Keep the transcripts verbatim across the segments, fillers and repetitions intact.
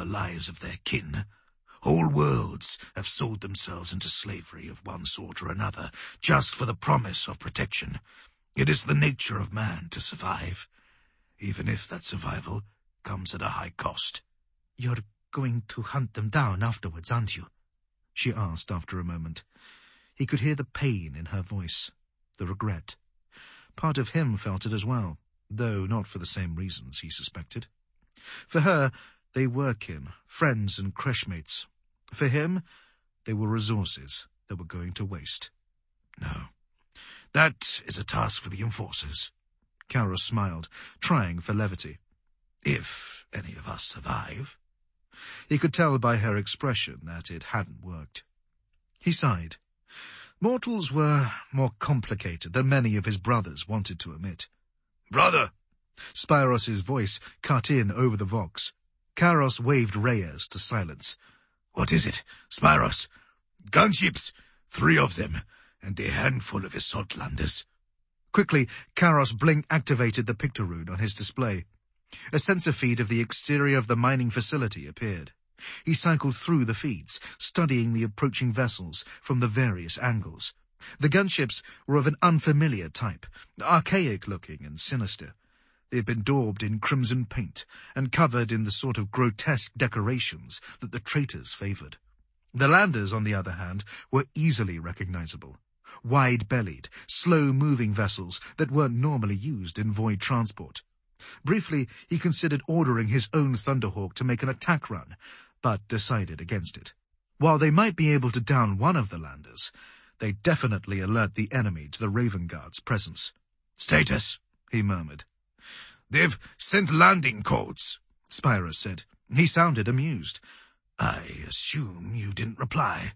lives of their kin. Whole worlds have sold themselves into slavery of one sort or another, just for the promise of protection. It is the nature of man to survive, even if that survival comes at a high cost. "You're going to hunt them down afterwards, aren't you?" she asked after a moment. He could hear the pain in her voice, the regret. Part of him felt it as well, though not for the same reasons he suspected. For her, they were kin, friends and creshmates. For him, they were resources that were going to waste. No, that is a task for the enforcers. Kairos smiled, trying for levity. If any of us survive. He could tell by her expression that it hadn't worked. He sighed. Mortals were more complicated than many of his brothers wanted to admit. "Brother!" Spyros's voice cut in over the vox. Kairos waved Reyes to silence. "What is it, Spyros?" "Gunships, three of them, and a handful of assault landers." Quickly, Kairos blink activated the pictoroon on his display. A sensor feed of the exterior of the mining facility appeared. He cycled through the feeds, studying the approaching vessels from the various angles. The gunships were of an unfamiliar type, archaic-looking and sinister. They had been daubed in crimson paint and covered in the sort of grotesque decorations that the traitors favoured. The landers, on the other hand, were easily recognizable. Wide-bellied, slow-moving vessels that weren't normally used in void transport. Briefly, he considered ordering his own Thunderhawk to make an attack run, but decided against it. While they might be able to down one of the landers, they'd definitely alert the enemy to the Raven Guard's presence. "Status," he murmured. "They've sent landing codes," Spyros said. He sounded amused. "I assume you didn't reply."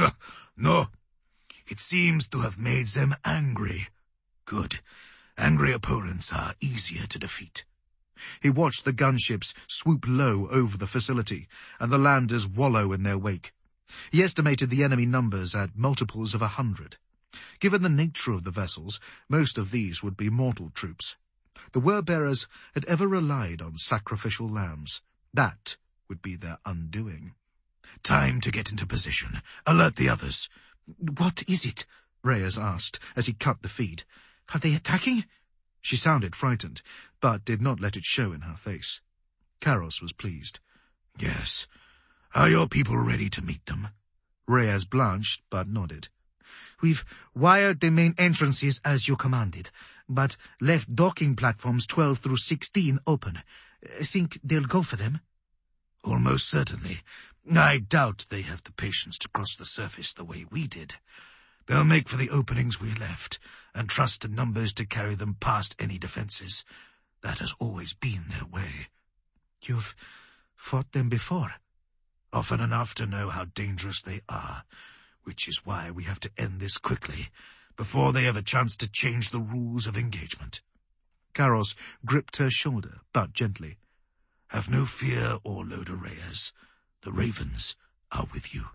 "No. It seems to have made them angry." "Good. Angry opponents are easier to defeat." He watched the gunships swoop low over the facility, and the landers wallow in their wake. He estimated the enemy numbers at multiples of a hundred. Given the nature of the vessels, most of these would be mortal troops. The Word-bearers had ever relied on sacrificial lambs. That would be their undoing. "Time to get into position. Alert the others." "What is it?" Reyes asked as he cut the feed. "Are they attacking?" She sounded frightened, but did not let it show in her face. Kairos was pleased. "Yes. Are your people ready to meet them?" Reyes blanched, but nodded. "We've wired the main entrances as you commanded, but left docking platforms twelve through sixteen open. Think they'll go for them?" "Almost certainly. I doubt they have the patience to cross the surface the way we did. They'll make for the openings we left, and trust to numbers to carry them past any defences. That has always been their way." "You've fought them before?" "Often enough to know how dangerous they are, which is why we have to end this quickly, before they have a chance to change the rules of engagement." Kairos gripped her shoulder, but gently. "Have no fear, Orloda Reyes. The Ravens are with you."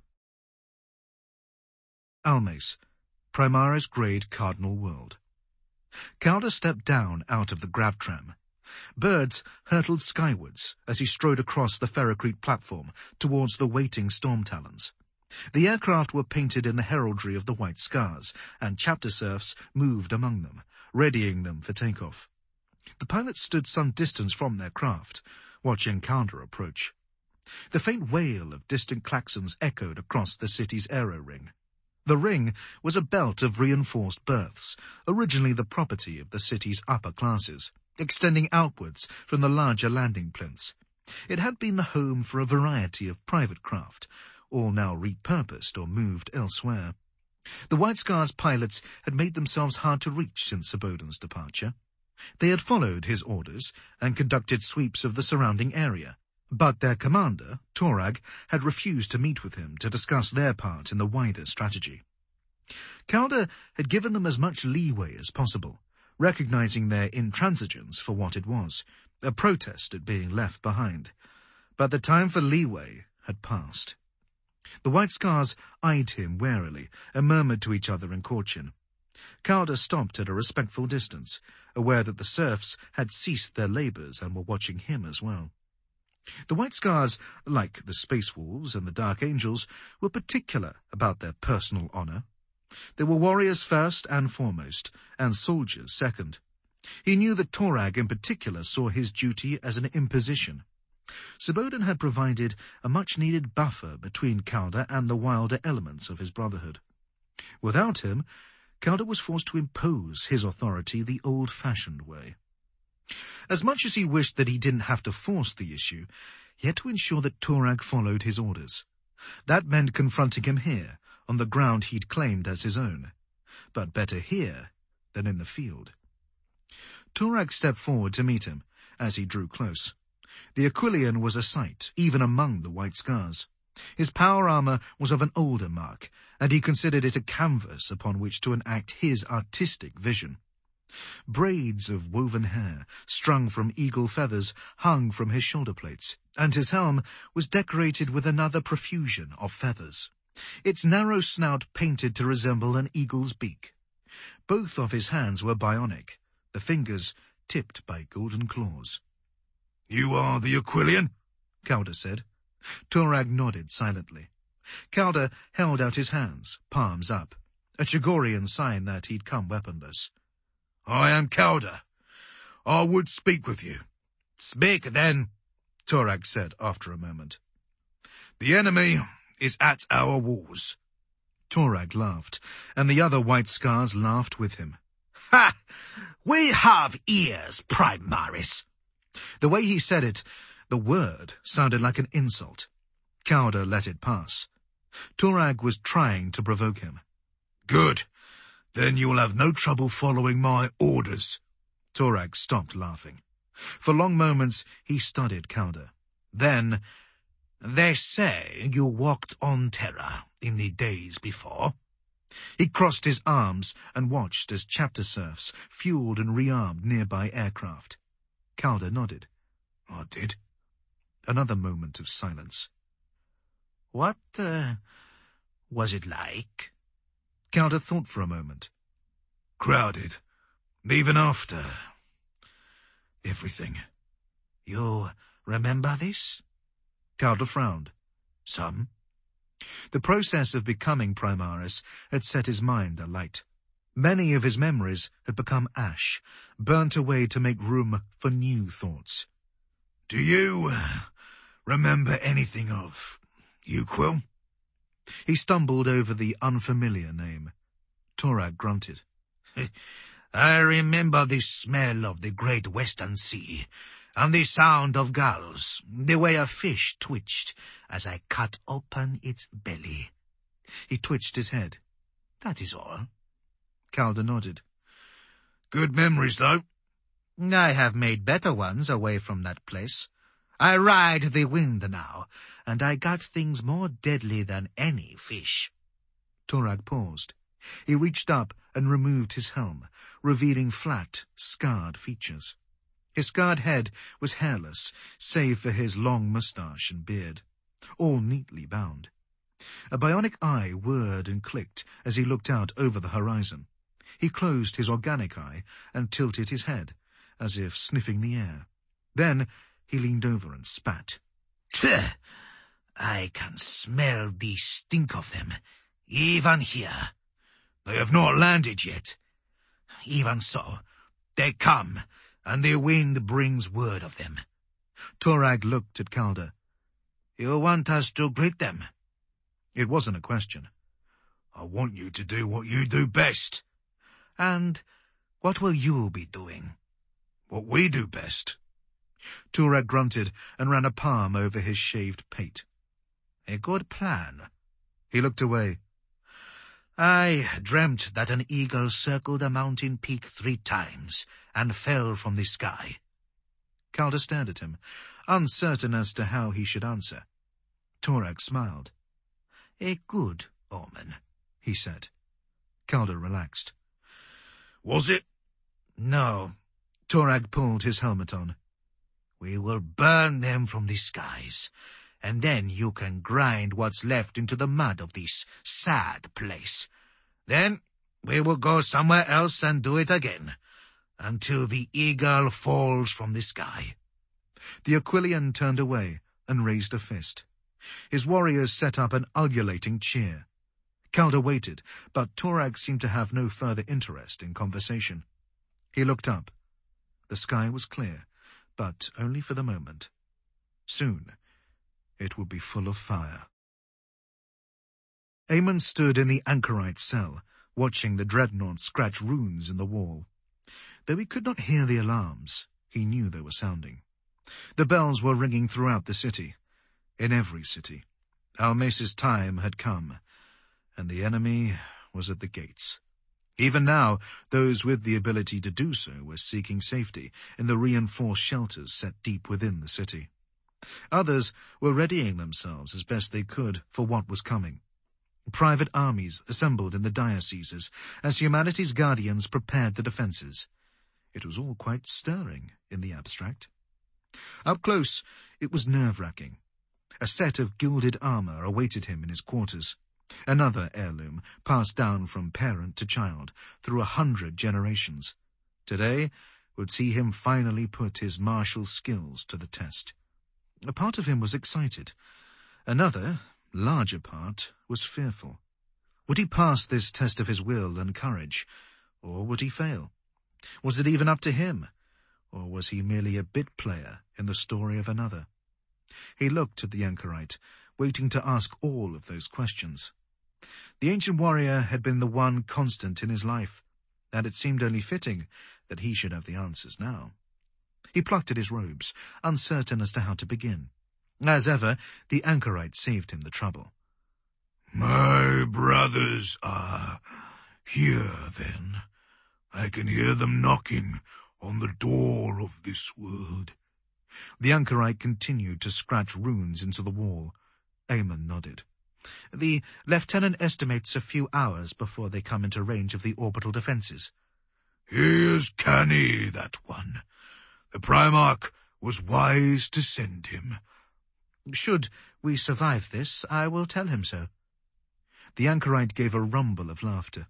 Almace, Primaris Grade Cardinal World. Calder stepped down out of the grav tram. Birds hurtled skywards as he strode across the ferrocrete platform towards the waiting storm talons. The aircraft were painted in the heraldry of the White Scars, and chapter serfs moved among them, readying them for takeoff. The pilots stood some distance from their craft, watching Calder approach. The faint wail of distant klaxons echoed across the city's aero ring. The ring was a belt of reinforced berths, originally the property of the city's upper classes, extending outwards from the larger landing plinths. It had been the home for a variety of private craft, all now repurposed or moved elsewhere. The White Scars pilots had made themselves hard to reach since Saboden's departure. They had followed his orders and conducted sweeps of the surrounding area, but their commander, Torag, had refused to meet with him to discuss their part in the wider strategy. Calder had given them as much leeway as possible, recognizing their intransigence for what it was, a protest at being left behind. But the time for leeway had passed. The White Scars eyed him warily and murmured to each other in caution. Calder stopped at a respectful distance, aware that the serfs had ceased their labours and were watching him as well. The White Scars, like the Space Wolves and the Dark Angels, were particular about their personal honor. They were warriors first and foremost, and soldiers second. He knew that Torag in particular saw his duty as an imposition. Sabodin had provided a much-needed buffer between Calder and the wilder elements of his brotherhood. Without him, Calder was forced to impose his authority the old-fashioned way. As much as he wished that he didn't have to force the issue, he had to ensure that Torag followed his orders. That meant confronting him here, on the ground he'd claimed as his own. But better here than in the field. Torag stepped forward to meet him, as he drew close. The Aquilian was a sight, even among the White Scars. His power armor was of an older mark, and he considered it a canvas upon which to enact his artistic vision. Braids of woven hair, strung from eagle feathers, hung from his shoulder plates, and his helm was decorated with another profusion of feathers, its narrow snout painted to resemble an eagle's beak. Both of his hands were bionic, the fingers tipped by golden claws. "You are the Aquilian?" Calder said. Torag nodded silently. Calder held out his hands, palms up, a Chagorian sign that he'd come weaponless. "I am Calder. I would speak with you." "Speak, then," Torag said after a moment. "The enemy is at our walls." Torag laughed, and the other White Scars laughed with him. "Ha! We have ears, Primaris." The way he said it, the word sounded like an insult. Calder let it pass. Torag was trying to provoke him. "Good. Then you will have no trouble following my orders." Torag stopped laughing. For long moments he studied Calder. Then, "They say you walked on Terra in the days before." He crossed his arms and watched as chapter serfs fueled and rearmed nearby aircraft. Calder nodded. "I did." Another moment of silence. "What, uh, was it like?" Calder thought for a moment. "Crowded. Even after everything." "You remember this?" Calder frowned. "Some." The process of becoming Primaris had set his mind alight. Many of his memories had become ash, burnt away to make room for new thoughts. "Do you uh, remember anything of Uquil?" He stumbled over the unfamiliar name. Torag grunted. "I remember the smell of the great western sea, and the sound of gulls, the way a fish twitched as I cut open its belly." He twitched his head. "That is all." Calder nodded. "Good memories, though." "I have made better ones away from that place. I ride the wind now, and I got things more deadly than any fish." Torag paused. He reached up and removed his helm, revealing flat, scarred features. His scarred head was hairless, save for his long moustache and beard, all neatly bound. A bionic eye whirred and clicked as he looked out over the horizon. He closed his organic eye and tilted his head, as if sniffing the air. Then he leaned over and spat. "I can smell the stink of them, even here." "They have not landed yet." "Even so, they come, and the wind brings word of them." Torag looked at Calder. "You want us to greet them?" It wasn't a question. "I want you to do what you do best." "And what will you be doing?" "What we do best." Torag grunted and ran a palm over his shaved pate. "A good plan." He looked away. "I dreamt that an eagle circled a mountain peak three times and fell from the sky." Calder stared at him, uncertain as to how he should answer. Torag smiled. "A good omen," he said. Calder relaxed. "Was it?" "No." Torag pulled his helmet on. "We will burn them from the skies, and then you can grind what's left into the mud of this sad place. Then we will go somewhere else and do it again, until the eagle falls from the sky." The Aquilian turned away and raised a fist. His warriors set up an ululating cheer. Calder waited, but Torag seemed to have no further interest in conversation. He looked up. The sky was clear, but only for the moment. Soon, it would be full of fire. Aemon stood in the anchorite cell, watching the dreadnought scratch runes in the wall. Though he could not hear the alarms, he knew they were sounding. The bells were ringing throughout the city. In every city. Almace's time had come, and the enemy was at the gates. Even now, those with the ability to do so were seeking safety in the reinforced shelters set deep within the city. Others were readying themselves as best they could for what was coming. Private armies assembled in the dioceses as humanity's guardians prepared the defences. It was all quite stirring in the abstract. Up close, it was nerve-wracking. A set of gilded armour awaited him in his quarters. Another heirloom, passed down from parent to child through a hundred generations. Today would see him finally put his martial skills to the test. A part of him was excited. Another, larger part, was fearful. Would he pass this test of his will and courage, or would he fail? Was it even up to him, or was he merely a bit player in the story of another? He looked at the anchorite, waiting to ask all of those questions. The ancient warrior had been the one constant in his life, and it seemed only fitting that he should have the answers now. He plucked at his robes, uncertain as to how to begin. As ever, the anchorite saved him the trouble. My brothers are here, then. I can hear them knocking on the door of this world. The anchorite continued to scratch runes into the wall. Aemon nodded. The lieutenant estimates a few hours before they come into range of the orbital defences. He is canny, that one. The Primarch was wise to send him. Should we survive this, I will tell him so. The anchorite gave a rumble of laughter.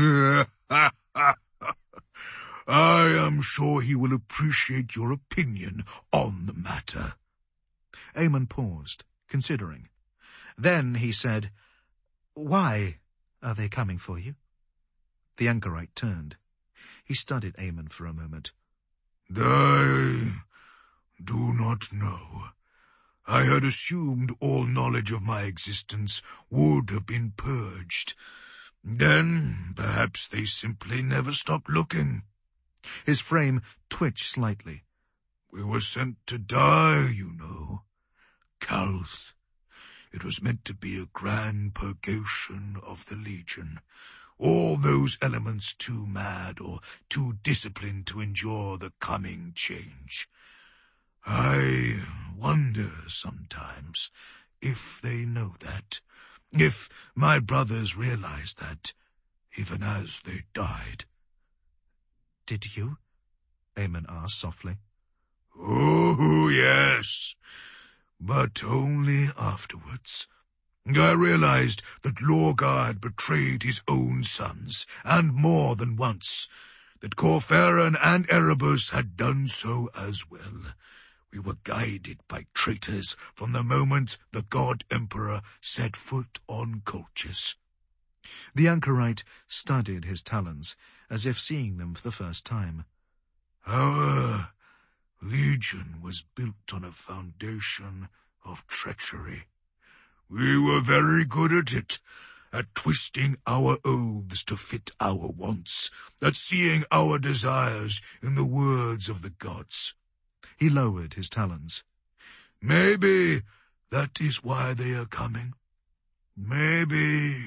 I am sure he will appreciate your opinion on the matter. Aemon paused, considering. Then he said, Why are they coming for you? The anchorite turned. He studied Aemon for a moment. I do not know. I had assumed all knowledge of my existence would have been purged. Then perhaps they simply never stopped looking. His frame twitched slightly. We were sent to die, you know. Calth. It was meant to be a grand purgation of the Legion. All those elements too mad or too disciplined to endure the coming change. I wonder sometimes if they know that, if my brothers realize that, even as they died. Did you? Aemon asked softly. Oh, yes, but only afterwards. I realized that Lorgar had betrayed his own sons, and more than once, that Corferan and Erebus had done so as well. We were guided by traitors from the moment the God Emperor set foot on Colchis. The anchorite studied his talons, as if seeing them for the first time. Our Legion was built on a foundation of treachery. We were very good at it, at twisting our oaths to fit our wants, at seeing our desires in the words of the gods. He lowered his talons. Maybe that is why they are coming. Maybe...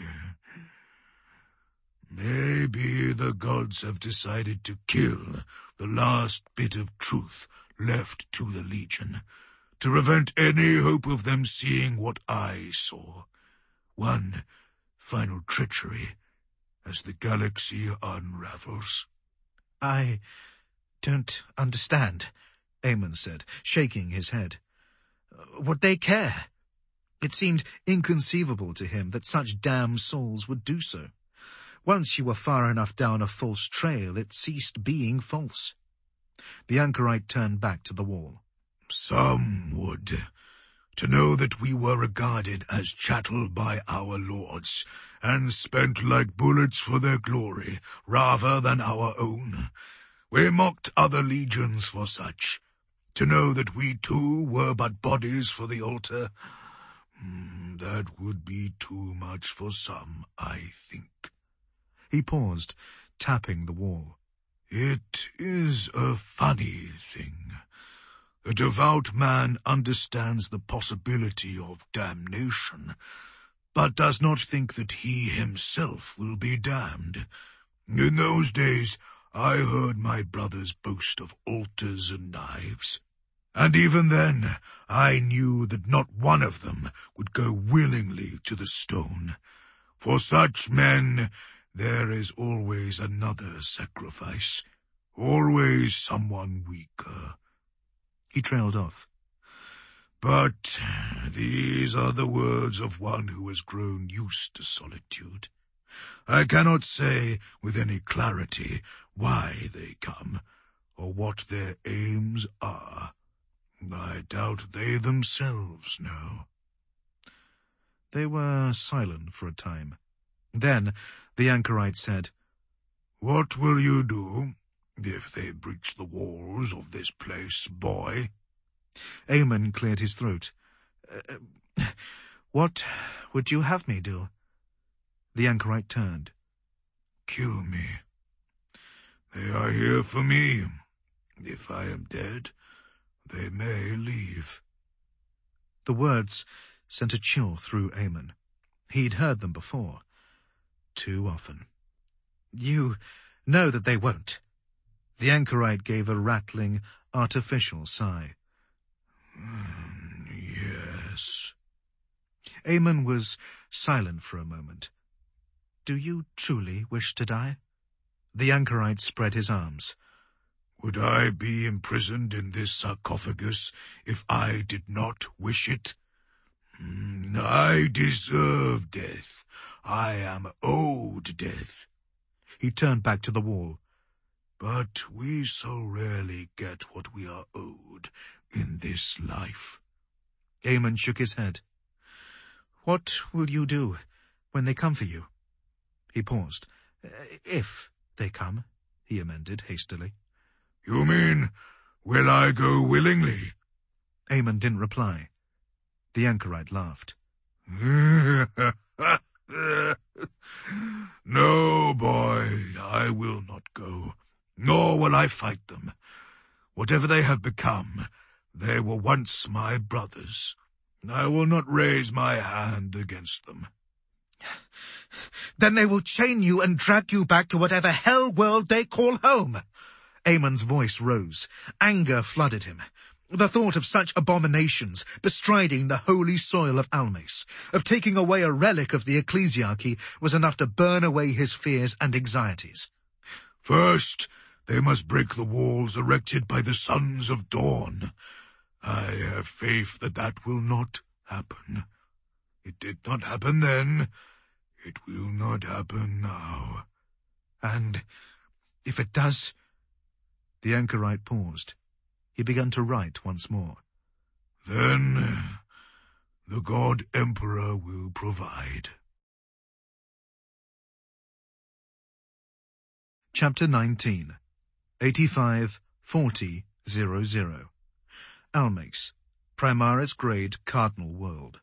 Maybe the gods have decided to kill the last bit of truth left to the Legion, to prevent any hope of them seeing what I saw. One final treachery as the galaxy unravels. I don't understand, Aemon said, shaking his head. Would they care? It seemed inconceivable to him that such damned souls would do so. Once you were far enough down a false trail, it ceased being false. The anchorite turned back to the wall. Some would. To know that we were regarded as chattel by our lords, and spent like bullets for their glory, rather than our own. We mocked other legions for such. To know that we too were but bodies for the altar, mm, that would be too much for some, I think. He paused, tapping the wall. It is a funny thing. A devout man understands the possibility of damnation, but does not think that he himself will be damned. In those days, I heard my brothers boast of altars and knives, and even then I knew that not one of them would go willingly to the stone. For such men there is always another sacrifice, always someone weaker. He trailed off. But these are the words of one who has grown used to solitude. I cannot say with any clarity why they come, or what their aims are. I doubt they themselves know. They were silent for a time. Then the anchorite said, "What will you do if they breach the walls of this place, boy?" Eamon cleared his throat. Uh, what would you have me do? The anchorite turned. "Kill me. They are here for me. If I am dead, they may leave." The words sent a chill through Eamon. He'd heard them before. Too often. You know that they won't. The anchorite gave a rattling, artificial sigh. Mm, yes. Eamon was silent for a moment. Do you truly wish to die? The anchorite spread his arms. Would I be imprisoned in this sarcophagus if I did not wish it? Mm, I deserve death. I am owed death. He turned back to the wall. But we so rarely get what we are owed in this life. Eamon shook his head. What will you do when they come for you? He paused. If they come, he amended hastily. You mean, will I go willingly? Eamon didn't reply. The anchorite laughed. No, boy, I will not go, nor will I fight them. Whatever they have become, they were once my brothers. I will not raise my hand against them. Then they will chain you and drag you back to whatever hell world they call home. Aemon's voice rose. Anger flooded him. The thought of such abominations bestriding the holy soil of Almace, of taking away a relic of the ecclesiarchy, was enough to burn away his fears and anxieties. First, they must break the walls erected by the sons of dawn. I have faith that that will not happen. It did not happen then. It will not happen now. And if it does? The anchorite paused. He began to write once more. Then the God Emperor will provide. Chapter nineteen. eighty-five forty hundred. Almace, Primaris Grade Cardinal World.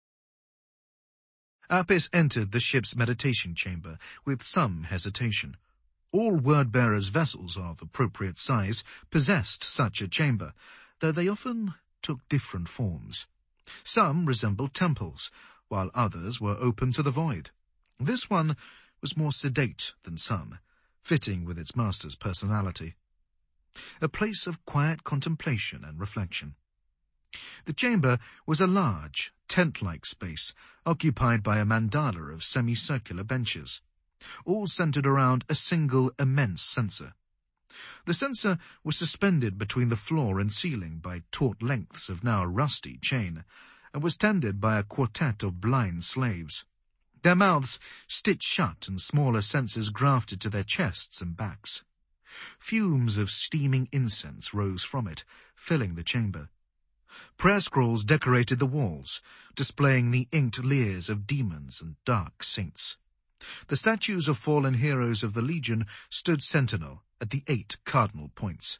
Apis entered the ship's meditation chamber with some hesitation. All word-bearers' vessels of appropriate size possessed such a chamber, though they often took different forms. Some resembled temples, while others were open to the void. This one was more sedate than some, fitting with its master's personality. A place of quiet contemplation and reflection. The chamber was a large, tent-like space, occupied by a mandala of semicircular benches, all centered around a single immense censer. The censer was suspended between the floor and ceiling by taut lengths of now rusty chain, and was tended by a quartet of blind slaves, their mouths stitched shut and smaller censers grafted to their chests and backs. Fumes of steaming incense rose from it, filling the chamber. Prayer scrolls decorated the walls, displaying the inked leers of demons and dark saints. The statues of fallen heroes of the Legion stood sentinel at the eight cardinal points.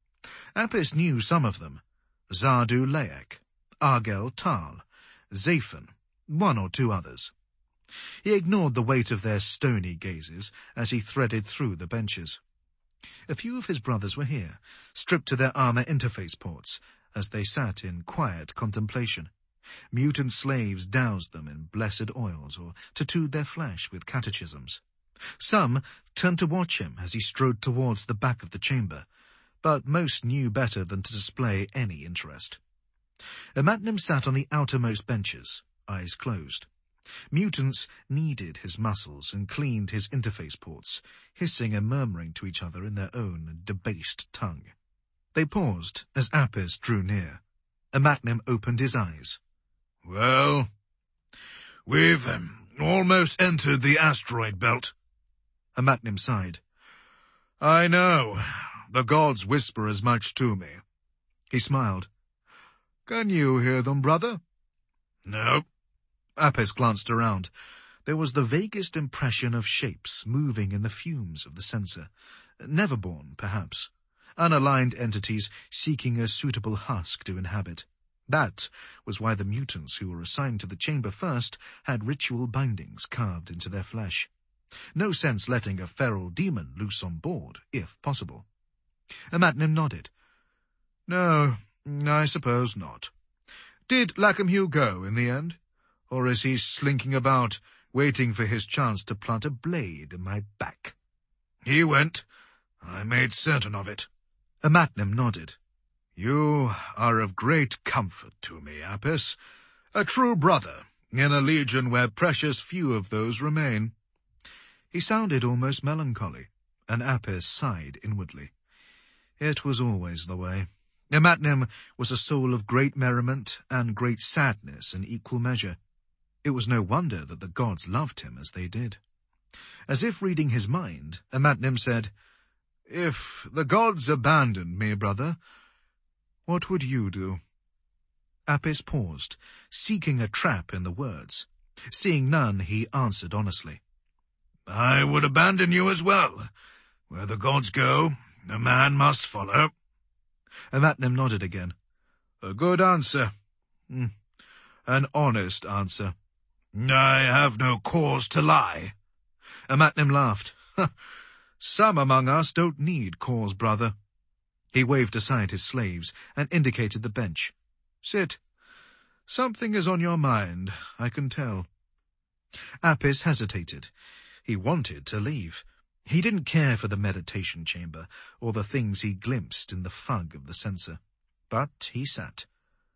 Apis knew some of them: Zardu Laek, Argel Tal, Zaphen, one or two others. He ignored the weight of their stony gazes as he threaded through the benches. A few of his brothers were here, stripped to their armor interface ports, as they sat in quiet contemplation. Mutant slaves doused them in blessed oils or tattooed their flesh with catechisms. Some turned to watch him as he strode towards the back of the chamber, but most knew better than to display any interest. Amatnim sat on the outermost benches, eyes closed. Mutants kneaded his muscles and cleaned his interface ports, hissing and murmuring to each other in their own debased tongue. They paused as Apis drew near. Amatnim opened his eyes. Well, we've um, almost entered the asteroid belt. Amatnim sighed. I know. The gods whisper as much to me. He smiled. Can you hear them, brother? No. Apis glanced around. There was the vaguest impression of shapes moving in the fumes of the censer. Neverborn, perhaps. Unaligned entities seeking a suitable husk to inhabit. That was why the mutants who were assigned to the chamber first had ritual bindings carved into their flesh. No sense letting a feral demon loose on board, if possible. Amatnim nodded. No, I suppose not. Did Lacamhugh go in the end? Or is he slinking about, waiting for his chance to plant a blade in my back? He went. I made certain of it. Amatnim nodded. You are of great comfort to me, Apis. A true brother, in a legion where precious few of those remain. He sounded almost melancholy, and Apis sighed inwardly. It was always the way. Amatnim was a soul of great merriment and great sadness in equal measure. It was no wonder that the gods loved him as they did. As if reading his mind, Amatnim said, If the gods abandoned me, brother, what would you do? Apis paused, seeking a trap in the words. Seeing none, he answered honestly. I would abandon you as well. Where the gods go, a man must follow. Amatnim nodded again. A good answer. Mm. An honest answer. I have no cause to lie. Amatnim laughed. Some among us don't need cause, brother. He waved aside his slaves and indicated the bench. Sit. Something is on your mind, I can tell. Apis hesitated. He wanted to leave. He didn't care for the meditation chamber or the things he glimpsed in the fug of the censer. But he sat.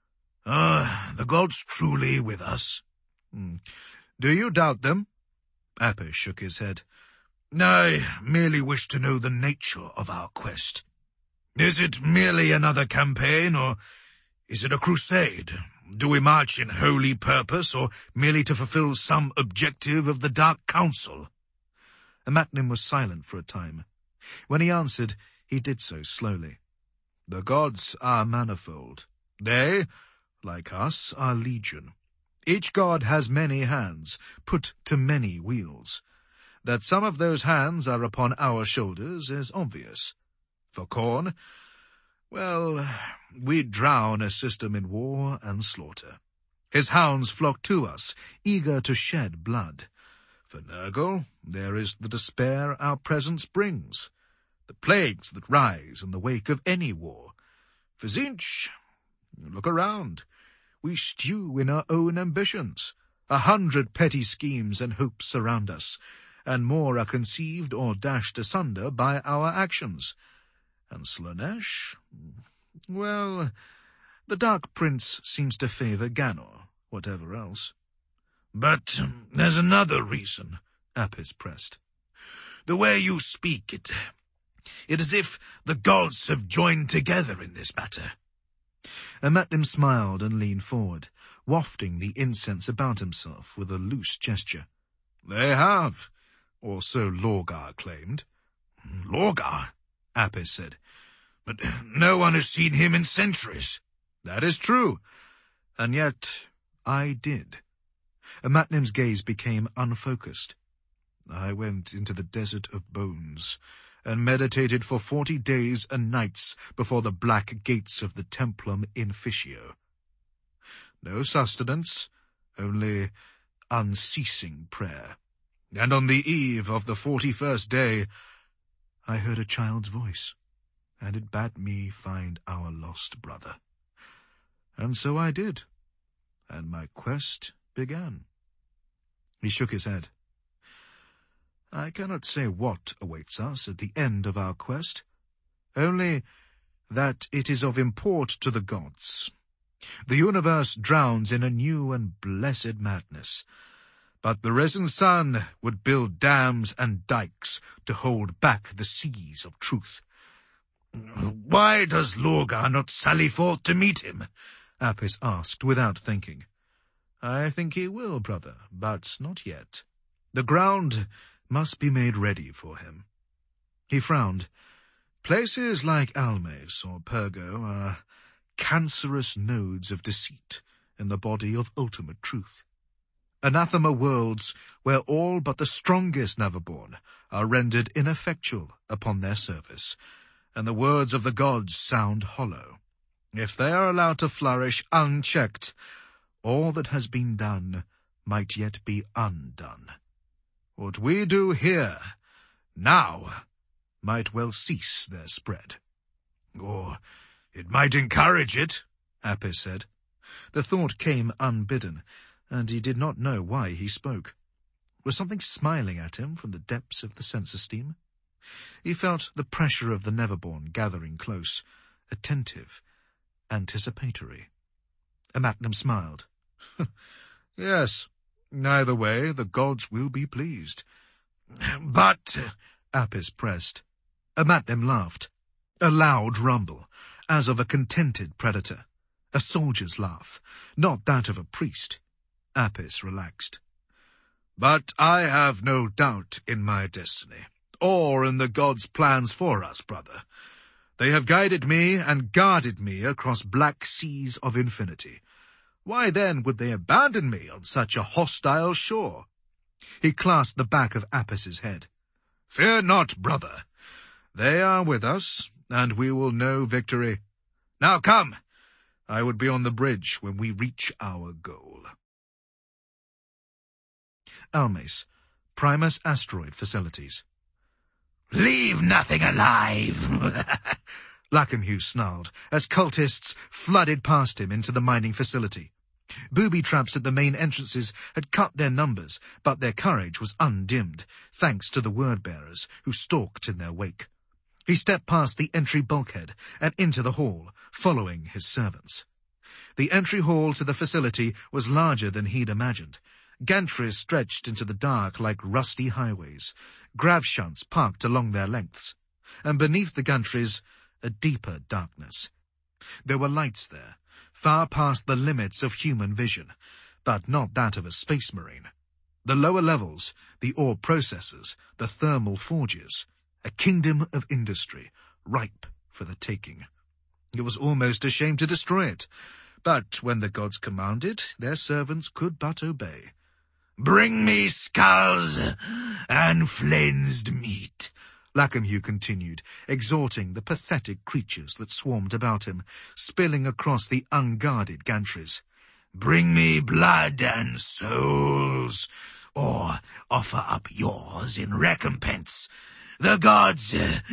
Ah, the gods truly with us. Hmm. Do you doubt them? Apis shook his head. I merely wish to know the nature of our quest. Is it merely another campaign, or is it a crusade? Do we march in holy purpose, or merely to fulfill some objective of the Dark Council? Amatnim was silent for a time. When he answered, he did so slowly. The gods are manifold. They, like us, are legion. Each god has many hands, put to many wheels. That some of those hands are upon our shoulders is obvious. For Khorne, well, we drown a system in war and slaughter. His hounds flock to us, eager to shed blood. For Nurgle, there is the despair our presence brings, the plagues that rise in the wake of any war. For Tzeentch, look around. We stew in our own ambitions. A hundred petty schemes and hopes surround us, and more are conceived or dashed asunder by our actions. And Slaanesh? Well, the Dark Prince seems to favour Ganor, whatever else. But um, there's another reason, Apis pressed. The way you speak, it, it is as if the gods have joined together in this matter. Amatnim smiled and leaned forward, wafting the incense about himself with a loose gesture. They have, or so Lorgar claimed. Lorgar? Apis said. But no one has seen him in centuries. That is true. And yet I did. Amatnim's gaze became unfocused. I went into the desert of bones and meditated for forty days and nights before the black gates of the Templum Inficio. No sustenance, only unceasing prayer. And on the eve of the forty-first day, I heard a child's voice, and it bade me find our lost brother. And so I did, and my quest began. He shook his head. I cannot say what awaits us at the end of our quest, only that it is of import to the gods. The universe drowns in a new and blessed madness, but the risen sun would build dams and dikes to hold back the seas of truth. Why does Lorgar not sally forth to meet him? Apis asked without thinking. I think he will, brother, but not yet. The ground must be made ready for him. He frowned. Places like Almes or Pergo are cancerous nodes of deceit in the body of ultimate truth. Anathema worlds where all but the strongest Neverborn are rendered ineffectual upon their surface, and the words of the gods sound hollow. If they are allowed to flourish unchecked, all that has been done might yet be undone. What we do here, now, might well cease their spread. Or it might encourage it, Apis said. The thought came unbidden, and he did not know why he spoke. Was something smiling at him from the depths of the sensor steam? He felt the pressure of the Neverborn gathering close, attentive, anticipatory. Amatnim smiled. Yes, either way, the gods will be pleased. But, Apis pressed. Amatnim laughed. A loud rumble, as of a contented predator. A soldier's laugh, not that of a priest. Apis relaxed. But I have no doubt in my destiny, or in the gods' plans for us, brother. They have guided me and guarded me across black seas of infinity. Why then would they abandon me on such a hostile shore? He clasped the back of Apis's head. Fear not, brother. They are with us, and we will know victory. Now come. I would be on the bridge when we reach our goal. Almes, Primus Asteroid Facilities. Leave nothing alive! Lackenhugh snarled as cultists flooded past him into the mining facility. Booby traps at the main entrances had cut their numbers, but their courage was undimmed, thanks to the word-bearers who stalked in their wake. He stepped past the entry bulkhead and into the hall, following his servants. The entry hall to the facility was larger than he'd imagined. Gantries stretched into the dark like rusty highways, grav shunts parked along their lengths, and beneath the gantries, a deeper darkness. There were lights there, far past the limits of human vision, but not that of a space marine. The lower levels, the ore processors, the thermal forges, a kingdom of industry, ripe for the taking. It was almost a shame to destroy it, but when the gods commanded, their servants could but obey. Bring me skulls and flensed meat, Lackenhugh continued, exhorting the pathetic creatures that swarmed about him, spilling across the unguarded gantries. Bring me blood and souls, or offer up yours in recompense. The gods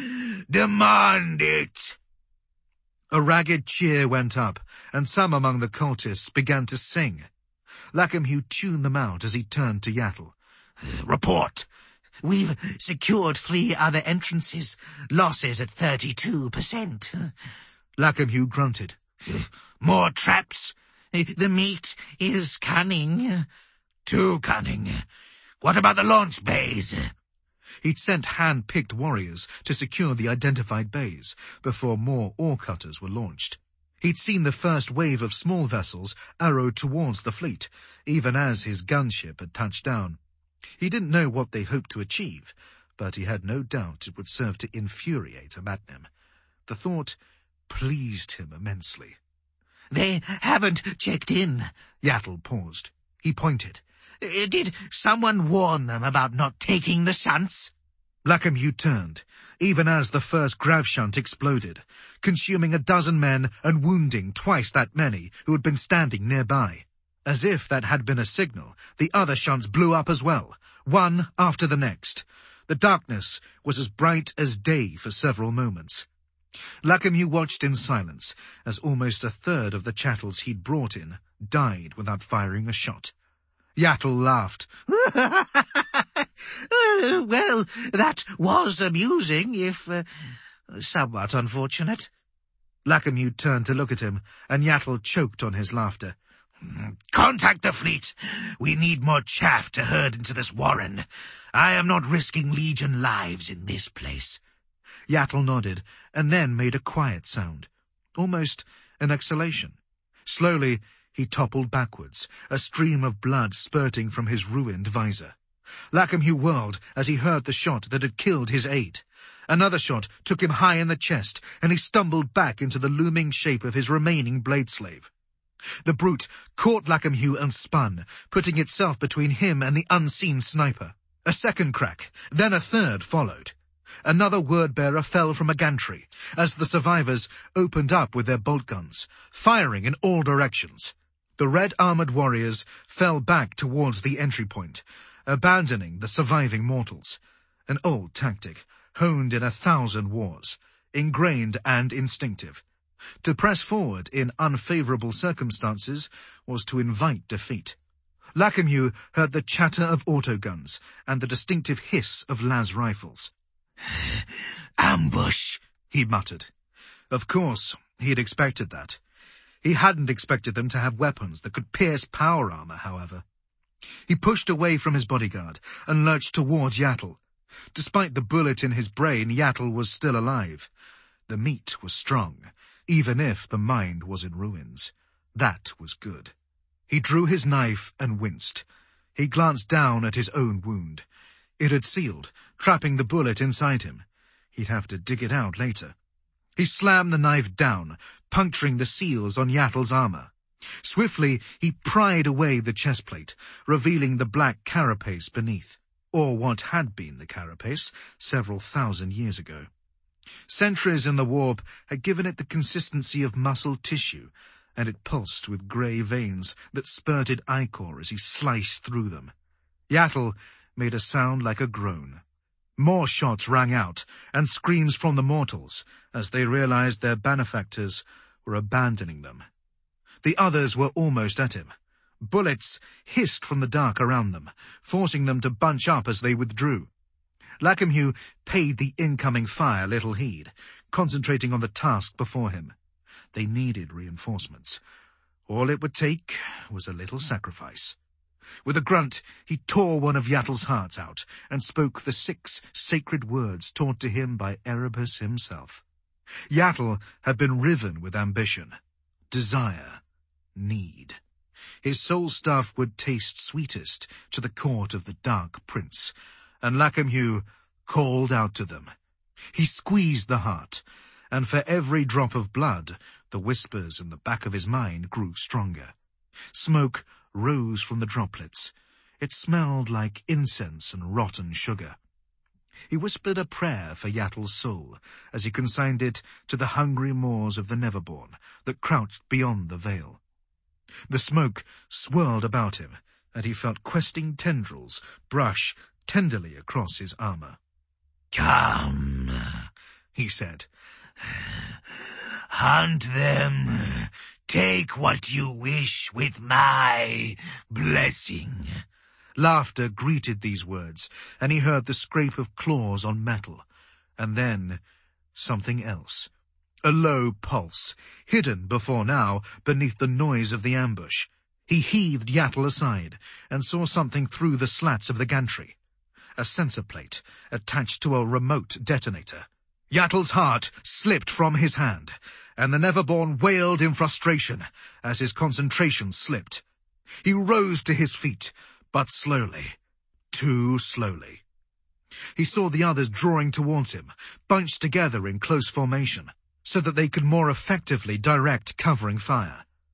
demand it. A ragged cheer went up, and some among the cultists began to sing. Lackenhugh tuned them out as he turned to Yattl. Report. We've secured three other entrances. Losses at thirty-two percent. Lackenhugh grunted. More traps? The meat is cunning. Too cunning. What about the launch bays? He'd sent hand-picked warriors to secure the identified bays before more ore cutters were launched. He'd seen the first wave of small vessels arrowed towards the fleet, even as his gunship had touched down. He didn't know what they hoped to achieve, but he had no doubt it would serve to infuriate Amatnim. The thought pleased him immensely. They haven't checked in. Yattl paused. He pointed. Did someone warn them about not taking the shunts? Lacamhugh turned, even as the first grav shunt exploded, consuming a dozen men and wounding twice that many who had been standing nearby. As if that had been a signal, the other shunts blew up as well, one after the next. The darkness was as bright as day for several moments. Lacamhugh watched in silence as almost a third of the chattels he'd brought in died without firing a shot. Yattl laughed. uh, well, that was amusing, if uh, somewhat unfortunate. Lacamhugh turned to look at him, and Yattl choked on his laughter. Contact the fleet. We need more chaff to herd into this warren. I am not risking Legion lives in this place. Yattl nodded, and then made a quiet sound, almost an exhalation. Slowly, he toppled backwards, a stream of blood spurting from his ruined visor. Lacamhugh whirled as he heard the shot that had killed his aide. Another shot took him high in the chest, and he stumbled back into the looming shape of his remaining blade slave. The brute caught Lacamhugh and spun, putting itself between him and the unseen sniper. A second crack, then a third followed. Another word-bearer fell from a gantry, as the survivors opened up with their bolt guns, firing in all directions. The red-armored warriors fell back towards the entry point, abandoning the surviving mortals. An old tactic, honed in a thousand wars, ingrained and instinctive. To press forward in unfavorable circumstances was to invite defeat. Lacamhugh heard the chatter of autoguns and the distinctive hiss of las rifles. Ambush, he muttered. Of course, he had expected that. He hadn't expected them to have weapons that could pierce power armor, however. He pushed away from his bodyguard and lurched towards Yattl. Despite the bullet in his brain, Yattl was still alive. The meat was strong, even if the mind was in ruins. That was good. He drew his knife and winced. He glanced down at his own wound. It had sealed, trapping the bullet inside him. He'd have to dig it out later. He slammed the knife down, puncturing the seals on Yattl's armor. Swiftly, he pried away the chestplate, revealing the black carapace beneath, or what had been the carapace several thousand years ago. Centuries in the warp had given it the consistency of muscle tissue, and it pulsed with grey veins that spurted ichor as he sliced through them. Yattl made a sound like a groan. More shots rang out, and screams from the mortals, as they realized their benefactors were abandoning them. The others were almost at him. Bullets hissed from the dark around them, forcing them to bunch up as they withdrew. Lacamhugh paid the incoming fire little heed, concentrating on the task before him. They needed reinforcements. All it would take was a little sacrifice. With a grunt, he tore one of Yattl's hearts out and spoke the six sacred words taught to him by Erebus himself. Yattl had been riven with ambition, desire, need. His soul stuff would taste sweetest to the court of the Dark Prince, and Lacamhugh called out to them. He squeezed the heart, and for every drop of blood, the whispers in the back of his mind grew stronger. Smoke rose from the droplets. It smelled like incense and rotten sugar. He whispered a prayer for Yattl's soul as he consigned it to the hungry maws of the Neverborn that crouched beyond the veil. The smoke swirled about him, and he felt questing tendrils brush tenderly across his armor. "Come," he said. "Hunt them. Take what you wish with my blessing." Laughter greeted these words, and he heard the scrape of claws on metal. And then something else. A low pulse, hidden before now beneath the noise of the ambush. He heaved Yattl aside and saw something through the slats of the gantry. A sensor plate attached to a remote detonator. Yattl's heart slipped from his hand, and the Neverborn wailed in frustration as his concentration slipped. He rose to his feet, but slowly, too slowly. He saw the others drawing towards him, bunched together in close formation, so that they could more effectively direct covering fire.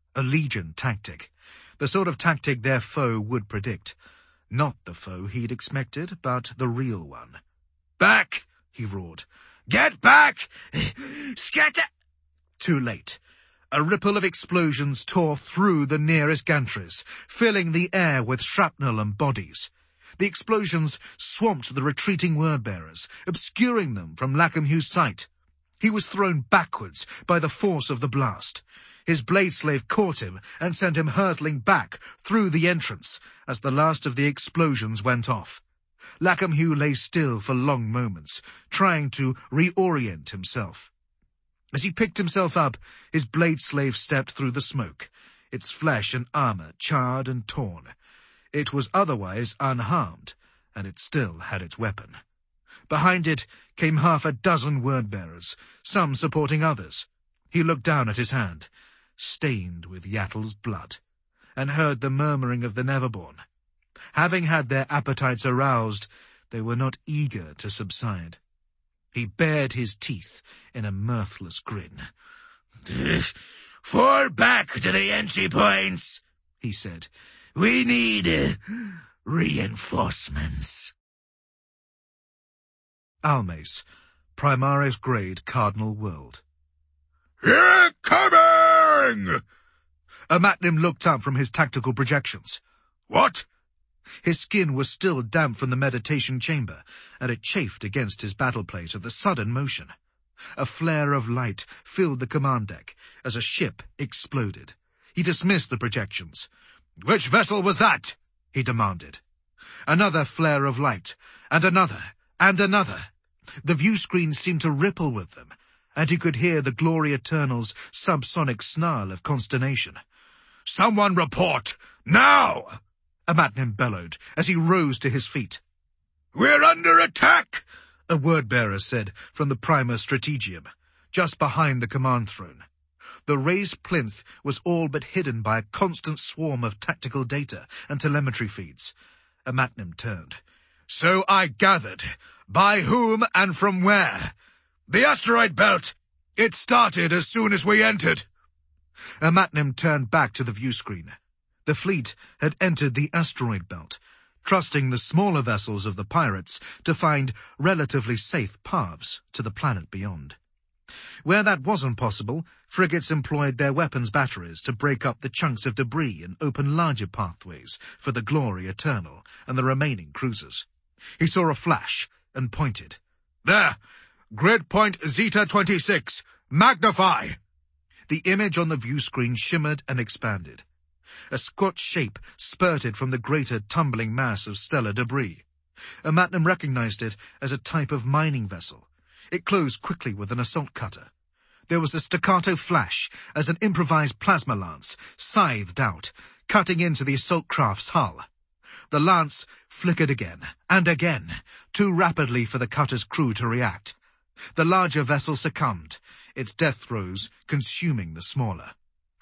A Legion tactic. The sort of tactic their foe would predict. Not the foe he'd expected, but the real one. "Back!" he roared. "Get back! Scatter!" Too late. A ripple of explosions tore through the nearest gantries, filling the air with shrapnel and bodies. The explosions swamped the retreating word-bearers, obscuring them from Lackhamhugh's sight. He was thrown backwards by the force of the blast. His blade slave caught him and sent him hurtling back through the entrance as the last of the explosions went off. Lackamhugh lay still for long moments, trying to reorient himself. As he picked himself up, his blade slave stepped through the smoke, its flesh and armour charred and torn. It was otherwise unharmed, and it still had its weapon. Behind it came half a dozen word-bearers, some supporting others. He looked down at his hand, stained with Yattle's blood, and heard the murmuring of the Neverborn. Having had their appetites aroused, they were not eager to subside. He bared his teeth in a mirthless grin. "Fall back to the entry points," he said. "We need uh, reinforcements." Almace, Primaris grade Cardinal World. "Here coming!" Amatnim looked up from his tactical projections. "What?" His skin was still damp from the meditation chamber, and it chafed against his battle plate at the sudden motion. A flare of light filled the command deck as a ship exploded. He dismissed the projections. "Which vessel was that?" he demanded. Another flare of light, and another, and another. The view screen seemed to ripple with them, and he could hear the Glory Eternal's subsonic snarl of consternation. "Someone report! Now!" Amatnim bellowed as he rose to his feet. "We're under attack!" a word-bearer said from the Prima Strategium, just behind the command throne. The raised plinth was all but hidden by a constant swarm of tactical data and telemetry feeds. Amatnim turned. "So I gathered. By whom and from where?" "The asteroid belt. It started as soon as we entered." Amatnim turned back to the view screen. The fleet had entered the asteroid belt, trusting the smaller vessels of the pirates to find relatively safe paths to the planet beyond. Where that wasn't possible, frigates employed their weapons batteries to break up the chunks of debris and open larger pathways for the Glory Eternal and the remaining cruisers. He saw a flash and pointed. "There! Grid point Zeta twenty-six! Magnify!" The image on the view screen shimmered and expanded. A squat shape spurted from the greater tumbling mass of stellar debris. Amatnim recognized it as a type of mining vessel. It closed quickly with an assault cutter. There was a staccato flash as an improvised plasma lance scythed out, cutting into the assault craft's hull. The lance flickered again and again, too rapidly for the cutter's crew to react. The larger vessel succumbed, its death throes consuming the smaller.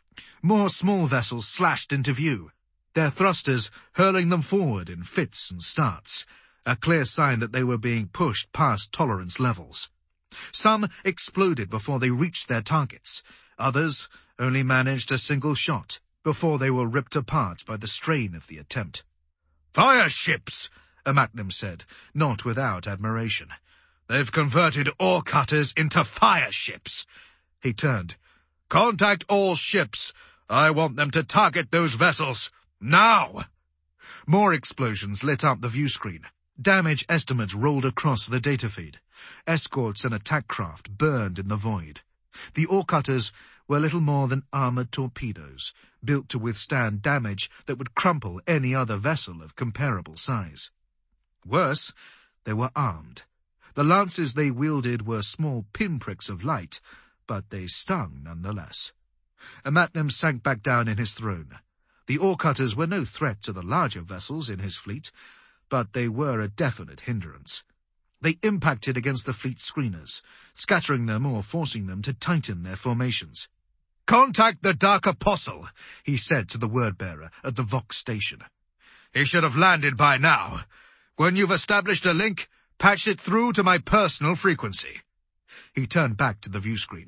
More small vessels slashed into view, their thrusters hurling them forward in fits and starts, a clear sign that they were being pushed past tolerance levels. Some exploded before they reached their targets. Others only managed a single shot before they were ripped apart by the strain of the attempt. "Fire ships!" Amatnim said, not without admiration. "They've converted ore cutters into fire ships." He turned. "Contact all ships. I want them to target those vessels. Now!" More explosions lit up the view screen. Damage estimates rolled across the data feed. Escorts and attack craft burned in the void. The ore cutters were little more than armoured torpedoes, built to withstand damage that would crumple any other vessel of comparable size. Worse, they were armed. The lances they wielded were small pinpricks of light, but they stung nonetheless. Amatnim sank back down in his throne. The ore cutters were no threat to the larger vessels in his fleet, but they were a definite hindrance. They impacted against the fleet screeners, scattering them or forcing them to tighten their formations. "Contact the Dark Apostle," he said to the word-bearer at the Vox station. "He should have landed by now. When you've established a link, patch it through to my personal frequency." He turned back to the view screen.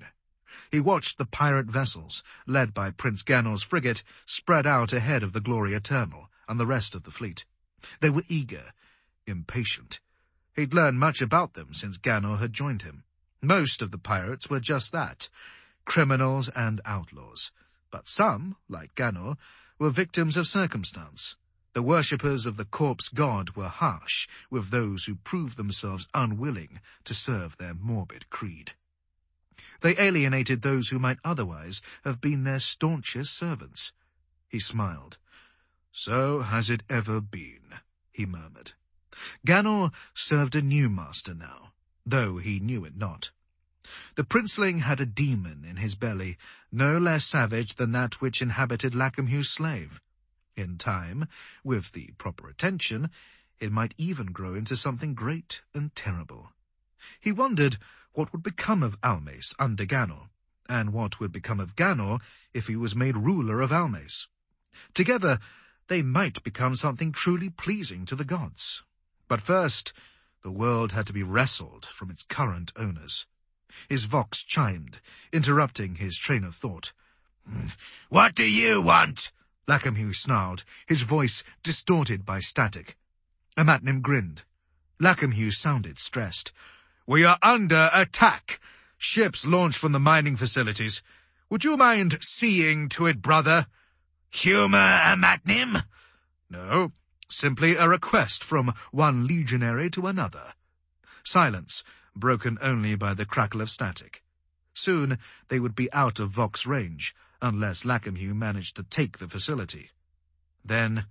He watched the pirate vessels, led by Prince Ganor's frigate, spread out ahead of the Glory Eternal and the rest of the fleet. They were eager, impatient. He'd learned much about them since Ganor had joined him. Most of the pirates were just that, criminals and outlaws. But some, like Ganor, were victims of circumstance. The worshippers of the corpse god were harsh with those who proved themselves unwilling to serve their morbid creed. They alienated those who might otherwise have been their staunchest servants. He smiled. "So has it ever been," he murmured. Ganor served a new master now, though he knew it not. The princeling had a demon in his belly, no less savage than that which inhabited Lacamhu's slave. In time, with the proper attention, it might even grow into something great and terrible. He wondered what would become of Almace under Ganor, and what would become of Ganor if he was made ruler of Almace. Together, they might become something truly pleasing to the gods. But first, the world had to be wrestled from its current owners. His vox chimed, interrupting his train of thought. "What do you want?" Lacamhu snarled, his voice distorted by static. Amatnim grinned. Lacamhu sounded stressed. "We are under attack. Ships launched from the mining facilities. Would you mind seeing to it, brother?" "Humor, Amatnim?" "No, simply a request from one legionary to another." Silence, broken only by the crackle of static. Soon they would be out of Vox range, unless Lacamhu managed to take the facility. Then,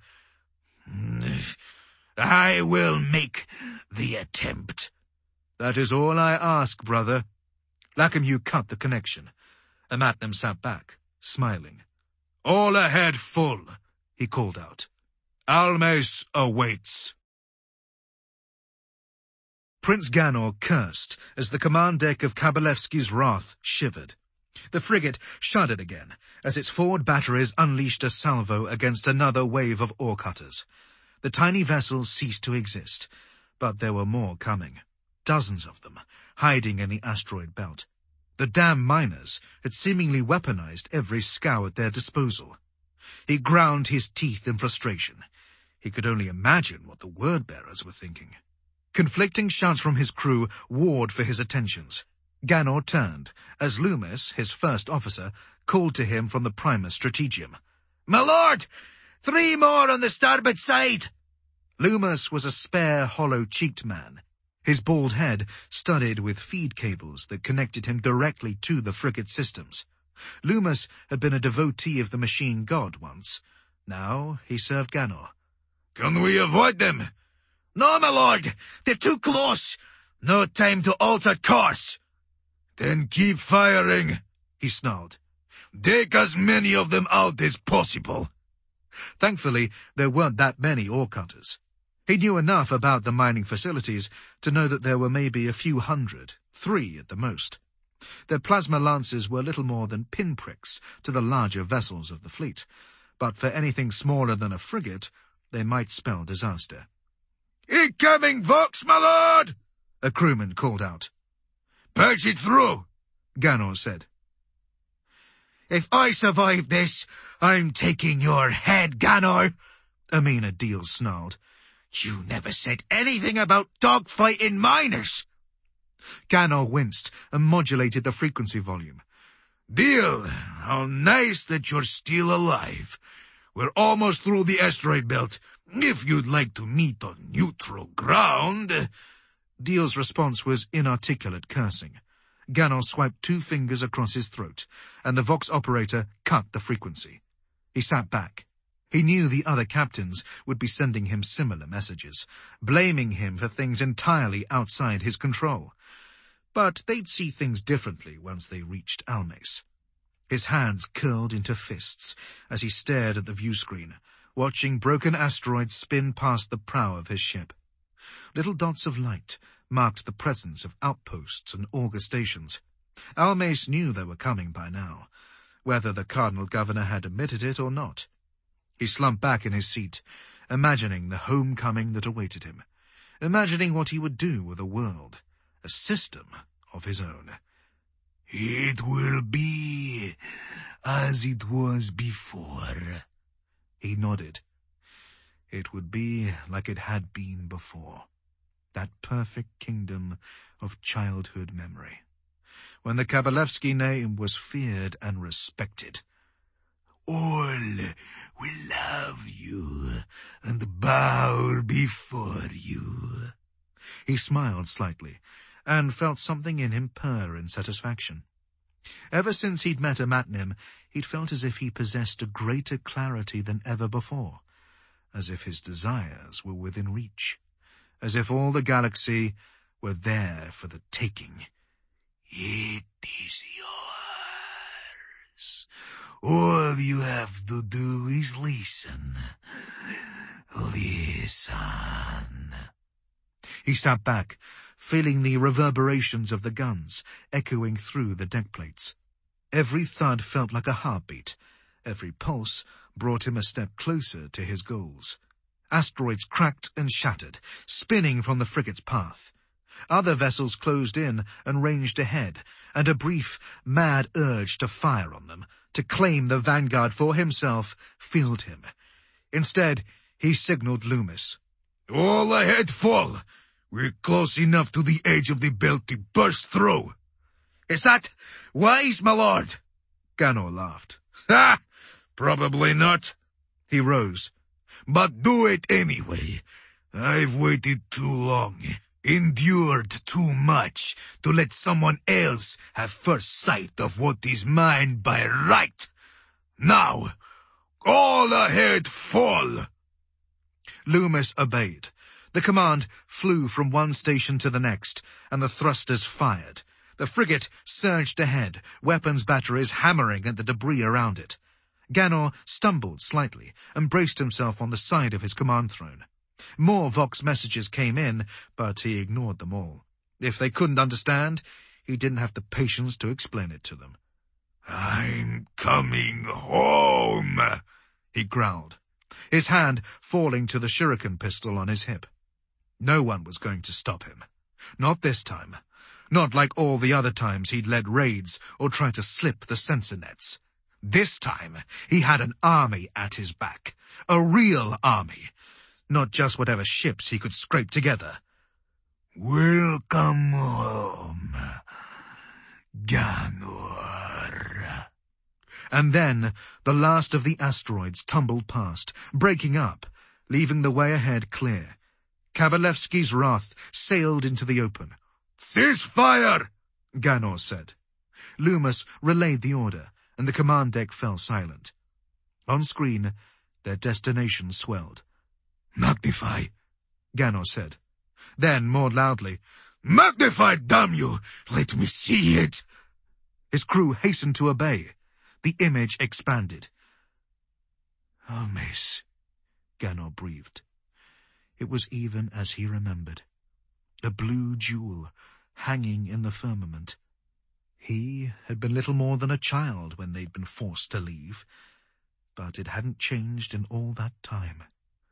"I will make the attempt." "That is all I ask, brother." Lacamhu cut the connection. Amatnim sat back, smiling. "All ahead full," he called out. "Almace awaits." Prince Ganor cursed as the command deck of Kabalevsky's Wrath shivered. The frigate shuddered again as its forward batteries unleashed a salvo against another wave of ore cutters. The tiny vessel ceased to exist, but there were more coming. Dozens of them, hiding in the asteroid belt. The damn miners had seemingly weaponized every scow at their disposal. He ground his teeth in frustration. He could only imagine what the word-bearers were thinking. Conflicting shouts from his crew warred for his attentions. Ganor turned, as Loomis, his first officer, called to him from the Primus Strategium. "My lord! Three more on the starboard side!" Loomis was a spare, hollow-cheeked man, his bald head studded with feed cables that connected him directly to the frigate systems. Loomis had been a devotee of the machine god once. Now he served Ganor. "Can we avoid them?" "No, my lord! They're too close! No time to alter course!" "Then keep firing," he snarled. "Take as many of them out as possible." Thankfully, there weren't that many ore cutters. He knew enough about the mining facilities to know that there were maybe a few hundred, three at the most. Their plasma lances were little more than pinpricks to the larger vessels of the fleet, but for anything smaller than a frigate, they might spell disaster. "Incoming Vox, my lord!" a crewman called out. "Patch it through," Ganor said. "If I survive this, I'm taking your head, Ganor," Amina Deal snarled. "You never said anything about dogfighting miners." Ganor winced and modulated the frequency volume. "Deal, how nice that you're still alive. We're almost through the asteroid belt. If you'd like to meet on neutral ground..." Deal's response was inarticulate cursing. Ganor swiped two fingers across his throat, and the Vox operator cut the frequency. He sat back. He knew the other captains would be sending him similar messages, blaming him for things entirely outside his control. But they'd see things differently once they reached Almace. His hands curled into fists as he stared at the view screen, watching broken asteroids spin past the prow of his ship. Little dots of light marked the presence of outposts and auger stations. Almace knew they were coming by now, whether the Cardinal Governor had admitted it or not. He slumped back in his seat, imagining the homecoming that awaited him, imagining what he would do with a world, a system of his own. It will be as it was before. He nodded. It would be like it had been before. That perfect kingdom of childhood memory, when the Kabalevsky name was feared and respected. All will love you and bow before you. He smiled slightly, and felt something in him purr in satisfaction. Ever since he'd met Amatnim, he'd felt as if he possessed a greater clarity than ever before, as if his desires were within reach, as if all the galaxy were there for the taking. It is yours. All you have to do is listen. Listen. He sat back, feeling the reverberations of the guns echoing through the deck plates. Every thud felt like a heartbeat. Every pulse brought him a step closer to his goals. Asteroids cracked and shattered, spinning from the frigate's path. Other vessels closed in and ranged ahead, and a brief, mad urge to fire on them, to claim the vanguard for himself, filled him. Instead, he signaled Loomis. All ahead fall! We're close enough to the edge of the belt to burst through. Is that wise, my lord? Ganor laughed. Ha! Probably not. He rose. But do it anyway. I've waited too long, endured too much, to let someone else have first sight of what is mine by right. Now, all ahead fall! Loomis obeyed. The command flew from one station to the next, and the thrusters fired. The frigate surged ahead, weapons batteries hammering at the debris around it. Ganor stumbled slightly and braced himself on the side of his command throne. More Vox messages came in, but he ignored them all. If they couldn't understand, he didn't have the patience to explain it to them. I'm coming home, he growled, his hand falling to the shuriken pistol on his hip. No one was going to stop him. Not this time. Not like all the other times he'd led raids or tried to slip the sensor nets. This time, he had an army at his back. A real army. Not just whatever ships he could scrape together. Welcome home, Ganor. And then, the last of the asteroids tumbled past, breaking up, leaving the way ahead clear. Kabalevsky's wrath sailed into the open. Cease fire! Ganor said. Loomis relayed the order, and the command deck fell silent. On screen, their destination swelled. Magnify, Ganor said. Then, more loudly, Magnify, damn you! Let me see it! His crew hastened to obey. The image expanded. Oh, miss, Ganor breathed. It was even as he remembered. A blue jewel hanging in the firmament. He had been little more than a child when they'd been forced to leave, but it hadn't changed in all that time.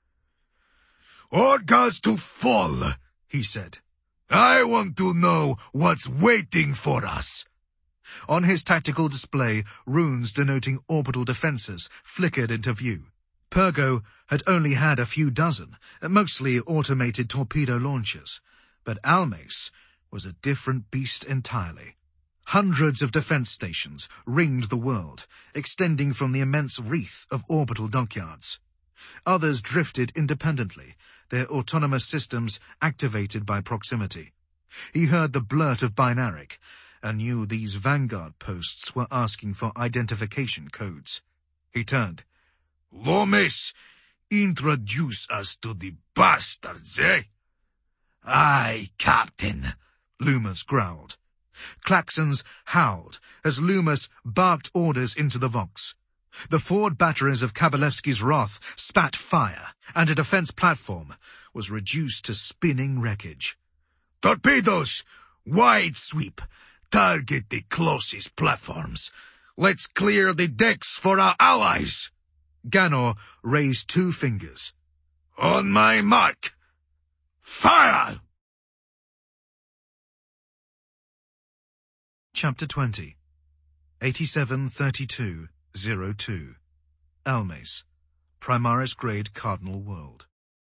Orders to fall, he said. I want to know what's waiting for us. On his tactical display, runes denoting orbital defenses flickered into view. Purgo had only had a few dozen, mostly automated torpedo launchers, but Almace was a different beast entirely. Hundreds of defense stations ringed the world, extending from the immense wreath of orbital dockyards. Others drifted independently, their autonomous systems activated by proximity. He heard the blurt of Binaric, and knew these vanguard posts were asking for identification codes. He turned. Loomis, introduce us to the bastards, eh? Aye, Captain, Loomis growled. Klaxons howled as Loomis barked orders into the Vox. The forward batteries of Kabalevsky's Wrath spat fire, and a defense platform was reduced to spinning wreckage. Torpedoes! Wide sweep! Target the closest platforms. Let's clear the decks for our allies! Ganor raised two fingers. On my mark! Fire! Chapter twenty. eighty-seven thirty-two oh two. Almace, Primaris-grade Cardinal World.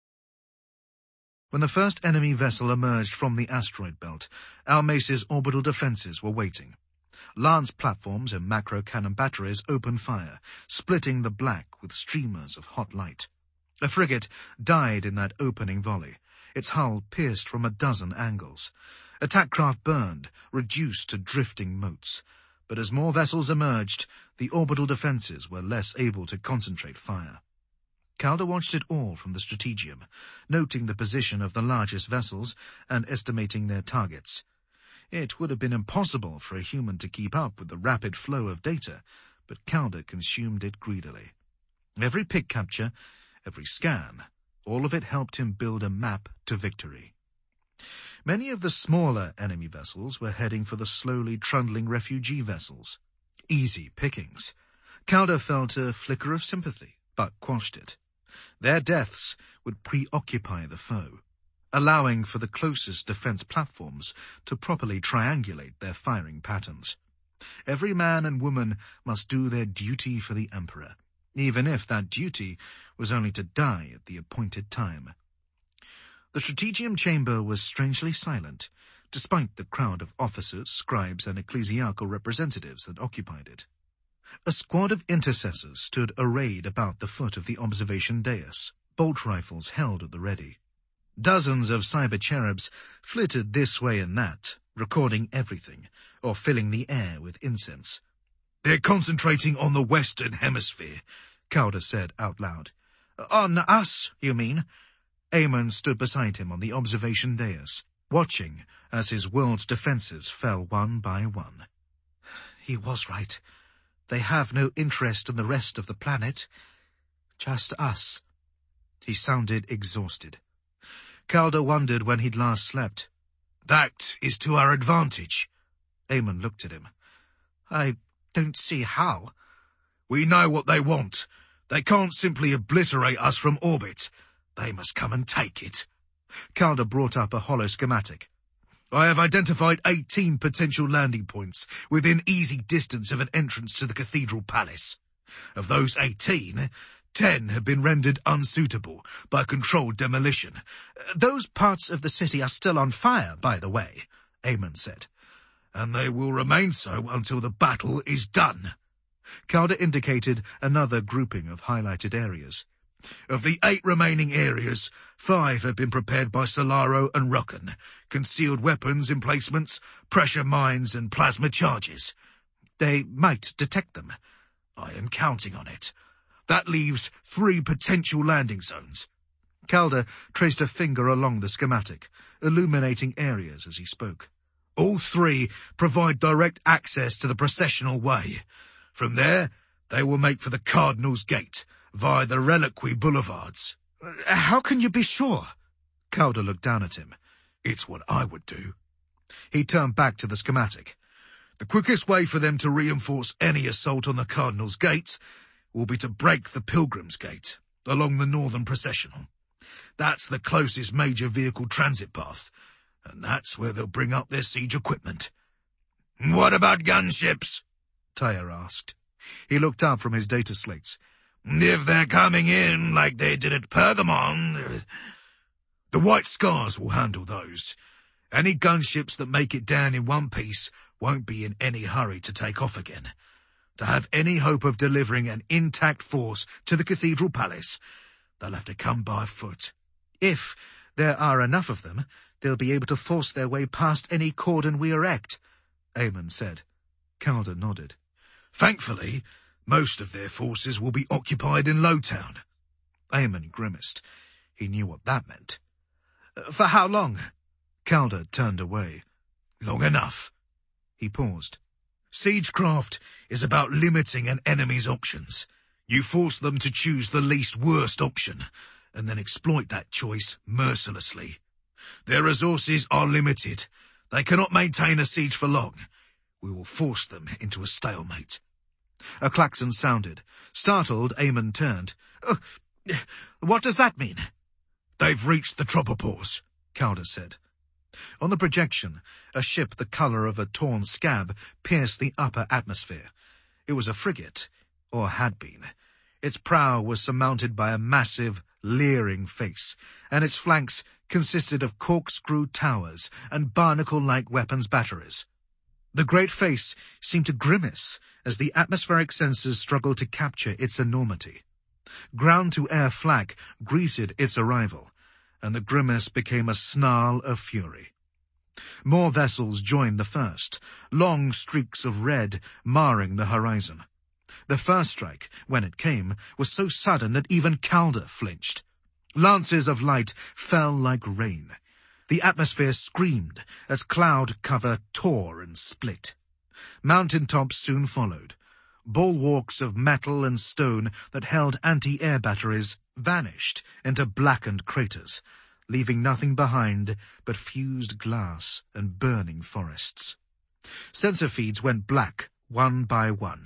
When the first enemy vessel emerged from the asteroid belt, Almace's orbital defenses were waiting. Lance platforms and macro cannon batteries opened fire, splitting the black with streamers of hot light. A frigate died in that opening volley, its hull pierced from a dozen angles. Attack craft burned, reduced to drifting motes. But as more vessels emerged, the orbital defenses were less able to concentrate fire. Calder watched it all from the Strategium, noting the position of the largest vessels and estimating their targets. It would have been impossible for a human to keep up with the rapid flow of data, but Calder consumed it greedily. Every pick capture, every scan, all of it helped him build a map to victory. Many of the smaller enemy vessels were heading for the slowly trundling refugee vessels. Easy pickings. Calder felt a flicker of sympathy, but quashed it. Their deaths would preoccupy the foe, allowing for the closest defense platforms to properly triangulate their firing patterns. Every man and woman must do their duty for the Emperor, even if that duty was only to die at the appointed time. The Strategium chamber was strangely silent, despite the crowd of officers, scribes, and ecclesiastical representatives that occupied it. A squad of intercessors stood arrayed about the foot of the observation dais, bolt rifles held at the ready. Dozens of cyber cherubs flitted this way and that, recording everything, or filling the air with incense. "They're concentrating on the Western Hemisphere," Calder said out loud. "On us, you mean?" Aemon stood beside him on the observation dais, watching as his world's defenses fell one by one. He was right. They have no interest in the rest of the planet. Just us. He sounded exhausted. Calder wondered when he'd last slept. "That is to our advantage." Aemon looked at him. "I don't see how." "We know what they want. They can't simply obliterate us from orbit. They must come and take it." Calder brought up a hollow schematic. "I have identified eighteen potential landing points within easy distance of an entrance to the Cathedral Palace. Of those eighteen, ten have been rendered unsuitable by controlled demolition." "Those parts of the city are still on fire, by the way," Aemon said. "And they will remain so until the battle is done." Calder indicated another grouping of highlighted areas. "Of the eight remaining areas, five have been prepared by Solaro and Rocken. Concealed weapons emplacements, pressure mines, and plasma charges. They might detect them." "I am counting on it. That leaves three potential landing zones." Calder traced a finger along the schematic, illuminating areas as he spoke. "All three provide direct access to the processional way. From there, they will make for the Cardinal's Gate, via the Reliquary Boulevards." "How can you be sure?" Calder looked down at him. "It's what I would do." He turned back to the schematic. "The quickest way for them to reinforce any assault on the Cardinal's Gate will be to break the Pilgrim's Gate along the northern processional. That's the closest major vehicle transit path, and that's where they'll bring up their siege equipment." "What about gunships?" Tyr asked. He looked up from his data slates. "If they're coming in like they did at Pergamon, the White Scars will handle those. Any gunships that make it down in one piece won't be in any hurry to take off again. To have any hope of delivering an intact force to the Cathedral Palace, they'll have to come by foot." "If there are enough of them, they'll be able to force their way past any cordon we erect," Aemon said. Calder nodded. "Thankfully, most of their forces will be occupied in Lowtown." Aemon grimaced. He knew what that meant. "For how long?" Calder turned away. "Long enough." He paused. "Siegecraft is about limiting an enemy's options. You force them to choose the least worst option, and then exploit that choice mercilessly. Their resources are limited. They cannot maintain a siege for long. We will force them into a stalemate." A klaxon sounded. Startled, Aemon turned. Uh, "What does that mean?" "They've reached the tropopause," Calder said. On the projection, a ship the colour of a torn scab pierced the upper atmosphere. It was a frigate, or had been. Its prow was surmounted by a massive, leering face, and its flanks consisted of corkscrew towers and barnacle-like weapons batteries. The great face seemed to grimace as the atmospheric sensors struggled to capture its enormity. Ground-to-air flak greeted its arrival, and the grimace became a snarl of fury. More vessels joined the first, long streaks of red marring the horizon. The first strike, when it came, was so sudden that even Calder flinched. Lances of light fell like rain. The atmosphere screamed as cloud cover tore and split. Mountain tops soon followed. Bulwarks of metal and stone that held anti-air batteries vanished into blackened craters, leaving nothing behind but fused glass and burning forests. Sensor feeds went black one by one.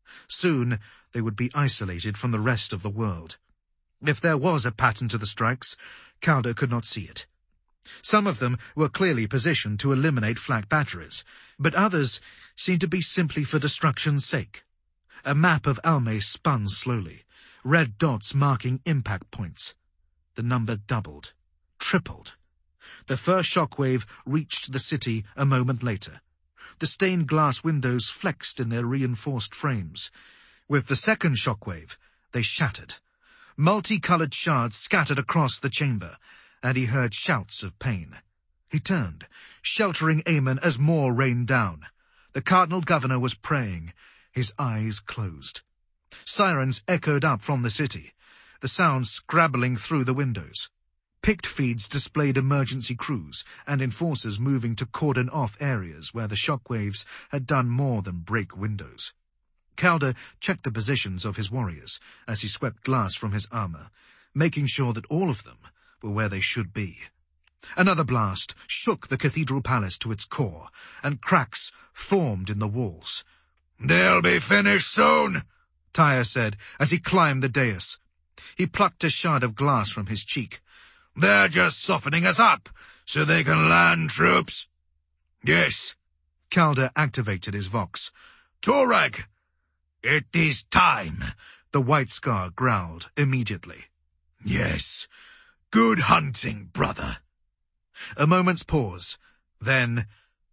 Soon they would be isolated from the rest of the world. If there was a pattern to the strikes, Calder could not see it. Some of them were clearly positioned to eliminate flak batteries, but others seemed to be simply for destruction's sake. A map of Almay spun slowly, red dots marking impact points. The number doubled, tripled. The first shockwave reached the city a moment later. The stained glass windows flexed in their reinforced frames. With the second shockwave, they shattered. Multicolored shards scattered across the chamber, and he heard shouts of pain. He turned, sheltering Aemon as more rained down. The Cardinal Governor was praying, his eyes closed. Sirens echoed up from the city, the sound scrabbling through the windows. Picked feeds displayed emergency crews and enforcers moving to cordon off areas where the shockwaves had done more than break windows. Calder checked the positions of his warriors as he swept glass from his armor, making sure that all of them were where they should be. Another blast shook the cathedral palace to its core, and cracks formed in the walls. "They'll be finished soon," Tyre said as he climbed the dais. He plucked a shard of glass from his cheek. "They're just softening us up so they can land troops." "Yes." Calder activated his vox. "Torag, it is time," the White Scar growled immediately. "Yes. Good hunting, brother." A moment's pause. Then,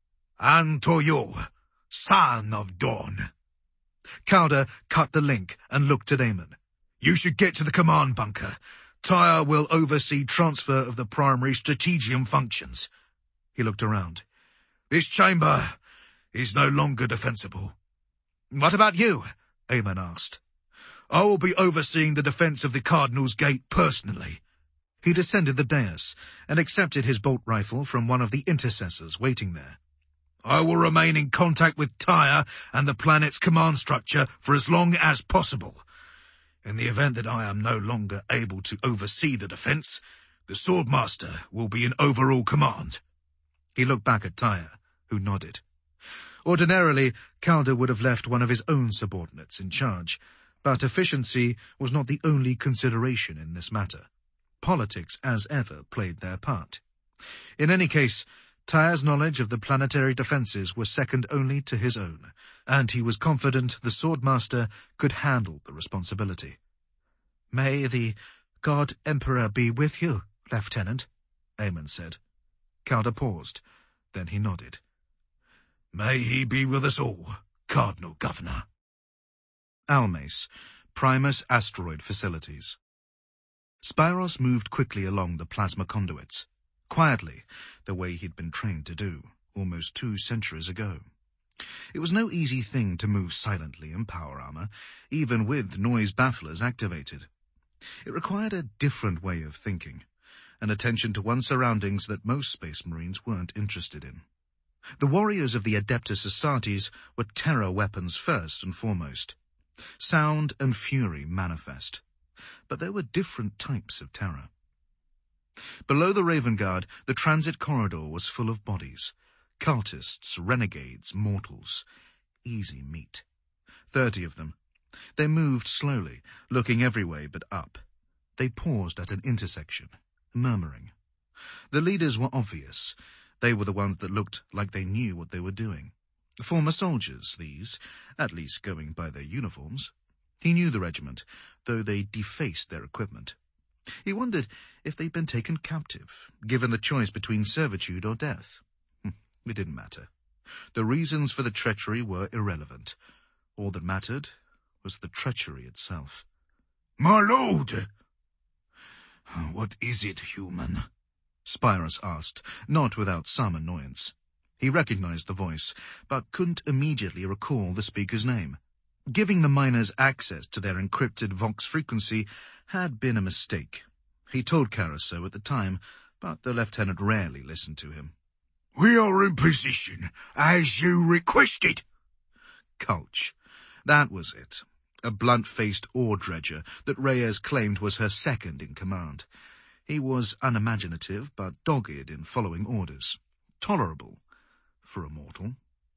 "Antoyo, son of Dawn." Calder cut the link and looked at Aemon. "You should get to the command bunker. Tyre will oversee transfer of the primary strategium functions." He looked around. "This chamber is no longer defensible." "What about you?" Aemon asked. "I will be overseeing the defense of the Cardinal's Gate personally." He descended the dais and accepted his bolt rifle from one of the intercessors waiting there. "I will remain in contact with Tyre and the planet's command structure for as long as possible. In the event that I am no longer able to oversee the defense, the Swordmaster will be in overall command." He looked back at Tyre, who nodded. Ordinarily, Calder would have left one of his own subordinates in charge, but efficiency was not the only consideration in this matter. Politics, as ever, played their part. In any case, Tyre's knowledge of the planetary defences was second only to his own, and he was confident the Swordmaster could handle the responsibility. "May the God Emperor be with you, Lieutenant," Aemon said. Calder paused, then he nodded. "May he be with us all, Cardinal Governor." Almais, Primus Asteroid Facilities. Spyros moved quickly along the plasma conduits, quietly, the way he'd been trained to do, almost two centuries ago. It was no easy thing to move silently in power armor, even with noise bafflers activated. It required a different way of thinking, an attention to one's surroundings that most Space Marines weren't interested in. The warriors of the Adeptus Astartes were terror weapons first and foremost. Sound and fury manifest. But there were different types of terror. Below the Raven Guard, the transit corridor was full of bodies. Cultists, renegades, mortals. Easy meat. Thirty of them. They moved slowly, looking every way but up. They paused at an intersection, murmuring. The leaders were obvious. They were the ones that looked like they knew what they were doing. Former soldiers, these, at least going by their uniforms. He knew the regiment, though they defaced their equipment. He wondered if they'd been taken captive, given the choice between servitude or death. It didn't matter. The reasons for the treachery were irrelevant. All that mattered was the treachery itself. "My lord!" "What is it, human?" Spyros asked, not without some annoyance. He recognized the voice, but couldn't immediately recall the speaker's name. Giving the miners access to their encrypted Vox frequency had been a mistake. He told Kara so at the time, but the lieutenant rarely listened to him. "We are in position, as you requested." Culch. That was it. A blunt-faced ore dredger that Reyes claimed was her second in command. He was unimaginative, but dogged in following orders. Tolerable for a mortal.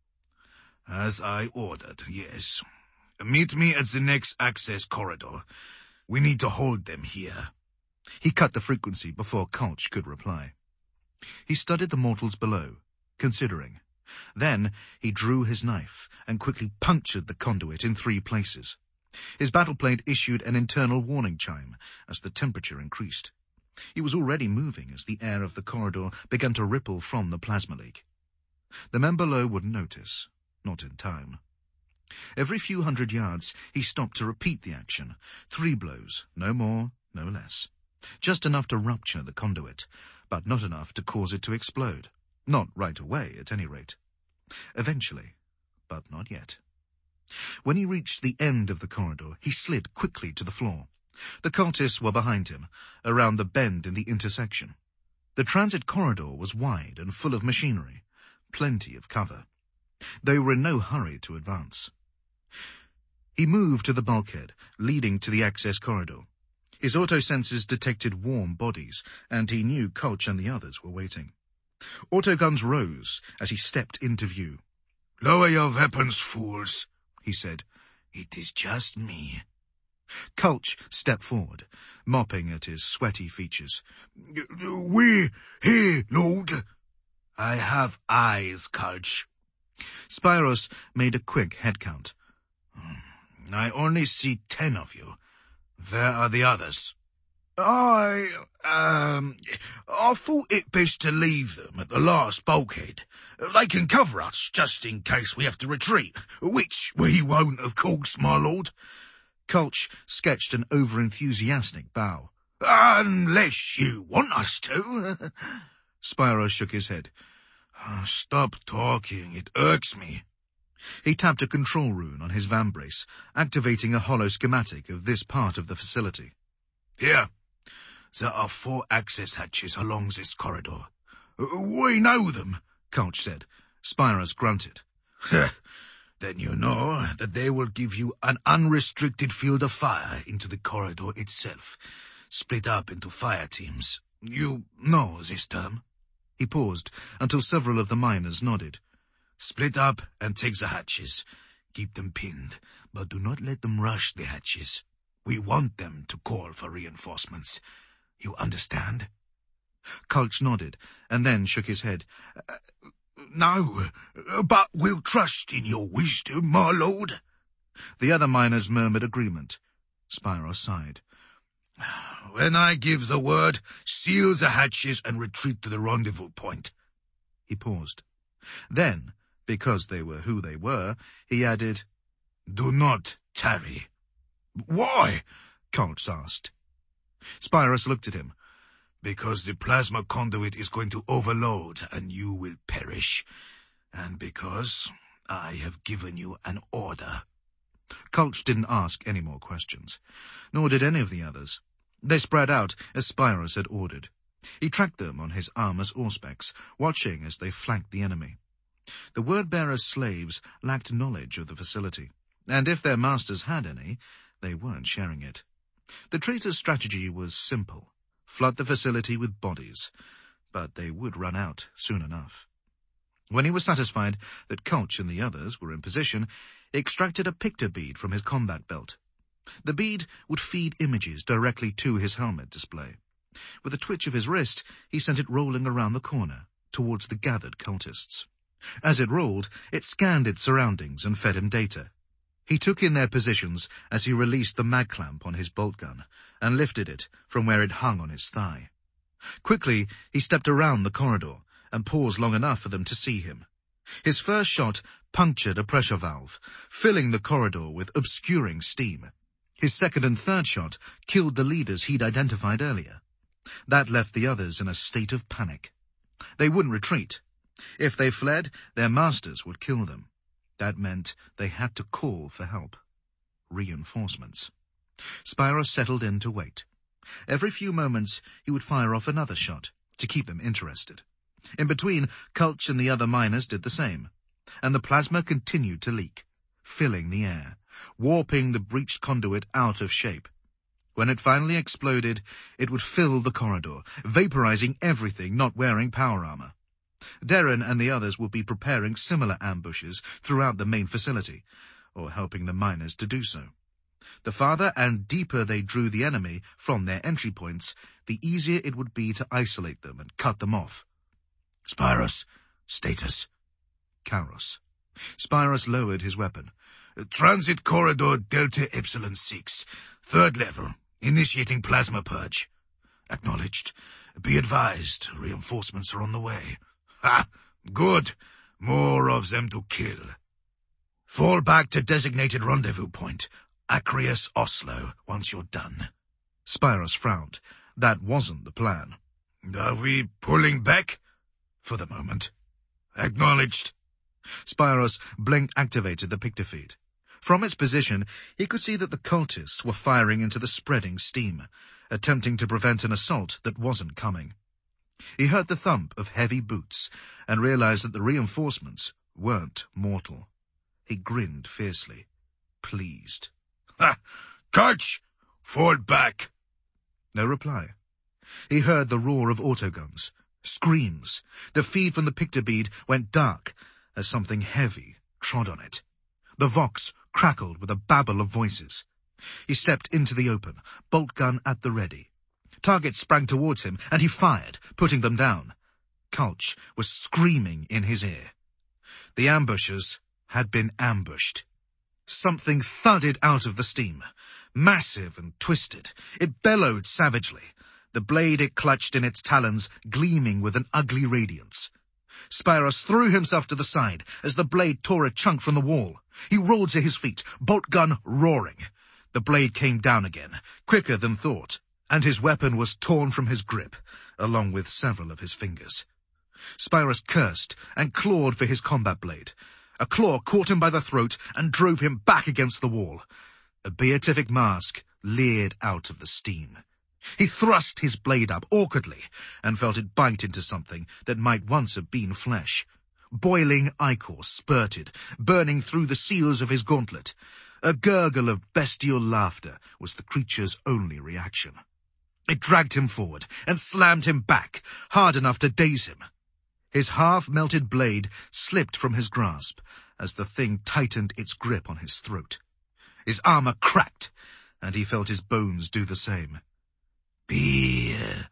"As I ordered, yes. Meet me at the next access corridor. We need to hold them here." He cut the frequency before Culch could reply. He studied the mortals below, considering. Then he drew his knife and quickly punctured the conduit in three places. His battleplate issued an internal warning chime as the temperature increased. He was already moving as the air of the corridor began to ripple from the plasma leak. The men below wouldn't notice, not in time. Every few hundred yards, he stopped to repeat the action. Three blows, no more, no less. Just enough to rupture the conduit, but not enough to cause it to explode. Not right away, at any rate. Eventually, but not yet. When he reached the end of the corridor, he slid quickly to the floor. The cultists were behind him, around the bend in the intersection. The transit corridor was wide and full of machinery, plenty of cover. They were in no hurry to advance. He moved to the bulkhead, leading to the access corridor. His auto-sensors detected warm bodies, and he knew Culch and the others were waiting. Autoguns rose as he stepped into view. "Lower your weapons, fools," he said. "It is just me." Culch stepped forward, mopping at his sweaty features. "We here, Lord." "I have eyes, Culch." Spyros made a quick head count. "I only see ten of you. Where are the others?" I, um, I thought it best to leave them at the last bulkhead. They can cover us, just in case we have to retreat, which we won't, of course, my lord." Culch sketched an over-enthusiastic bow. "Unless you want us to." Spyros shook his head. "Stop talking, it irks me." He tapped a control rune on his vambrace, activating a hollow schematic of this part of the facility. "Here. There are four access hatches along this corridor." "We know them," Culch said. Spyros grunted. "Then you know that they will give you an unrestricted field of fire into the corridor itself, split up into fire teams. You know this term?" He paused until several of the miners nodded. "Split up and take the hatches. Keep them pinned, but do not let them rush the hatches. We want them to call for reinforcements. You understand?" Culch nodded, and then shook his head. Uh, "No, but we'll trust in your wisdom, my lord." The other miners murmured agreement. Spyros sighed. "When I give the word, seal the hatches and retreat to the rendezvous point." He paused. Then, because they were who they were, he added, "Do not tarry." "Why?" Culch asked. Spyros looked at him. "Because the plasma conduit is going to overload and you will perish. And because I have given you an order." Culch didn't ask any more questions, nor did any of the others. They spread out as Spyros had ordered. He tracked them on his armor's auspex, watching as they flanked the enemy. The word-bearer's slaves lacked knowledge of the facility, and if their masters had any, they weren't sharing it. The traitor's strategy was simple: flood the facility with bodies, but they would run out soon enough. When he was satisfied that Culch and the others were in position, he extracted a pictor bead from his combat belt. The bead would feed images directly to his helmet display. With a twitch of his wrist, he sent it rolling around the corner, towards the gathered cultists. As it rolled, it scanned its surroundings and fed him data. He took in their positions as he released the mag clamp on his bolt gun and lifted it from where it hung on his thigh. Quickly, he stepped around the corridor and paused long enough for them to see him. His first shot punctured a pressure valve, filling the corridor with obscuring steam. His second and third shot killed the leaders he'd identified earlier. That left the others in a state of panic. They wouldn't retreat. If they fled, their masters would kill them. That meant they had to call for help. Reinforcements. Spyros settled in to wait. Every few moments he would fire off another shot to keep them interested. In between, Kulch and the other miners did the same, and the plasma continued to leak, filling the air, warping the breached conduit out of shape. When it finally exploded, it would fill the corridor, vaporizing everything not wearing power armor. Darren and the others would be preparing similar ambushes throughout the main facility, or helping the miners to do so. The farther and deeper they drew the enemy from their entry points, the easier it would be to isolate them and cut them off. Spyros, status. Kairos. Spyros lowered his weapon. Transit corridor Delta Epsilon six. Third level. Initiating plasma purge. Acknowledged. Be advised, reinforcements are on the way. Ha! Good. More of them to kill. Fall back to designated rendezvous point. Acreus Oslo, once you're done. Spyros frowned. That wasn't the plan. Are we pulling back? For the moment. Acknowledged. Spyros blink-activated the pictor feed. From its position, he could see that the cultists were firing into the spreading steam, attempting to prevent an assault that wasn't coming. He heard the thump of heavy boots and realized that the reinforcements weren't mortal. He grinned fiercely, pleased. Ha! Kulch! Fall back! No reply. He heard the roar of autoguns, screams. The feed from the pictor bead went dark as something heavy trod on it. The Vox crackled with a babble of voices. He stepped into the open, bolt gun at the ready. Targets sprang towards him, and he fired, putting them down. Kulch was screaming in his ear. The ambushers had been ambushed. Something thudded out of the steam, massive and twisted. It bellowed savagely, the blade it clutched in its talons gleaming with an ugly radiance. Spyros threw himself to the side as the blade tore a chunk from the wall. He rolled to his feet, bolt gun roaring. The blade came down again, quicker than thought, and his weapon was torn from his grip, along with several of his fingers. Spyros cursed and clawed for his combat blade. A claw caught him by the throat and drove him back against the wall. A beatific mask leered out of the steam. He thrust his blade up awkwardly and felt it bite into something that might once have been flesh. Boiling ichor spurted, burning through the seals of his gauntlet. A gurgle of bestial laughter was the creature's only reaction. It dragged him forward and slammed him back, hard enough to daze him. His half-melted blade slipped from his grasp as the thing tightened its grip on his throat. His armor cracked, and he felt his bones do the same. Be uh,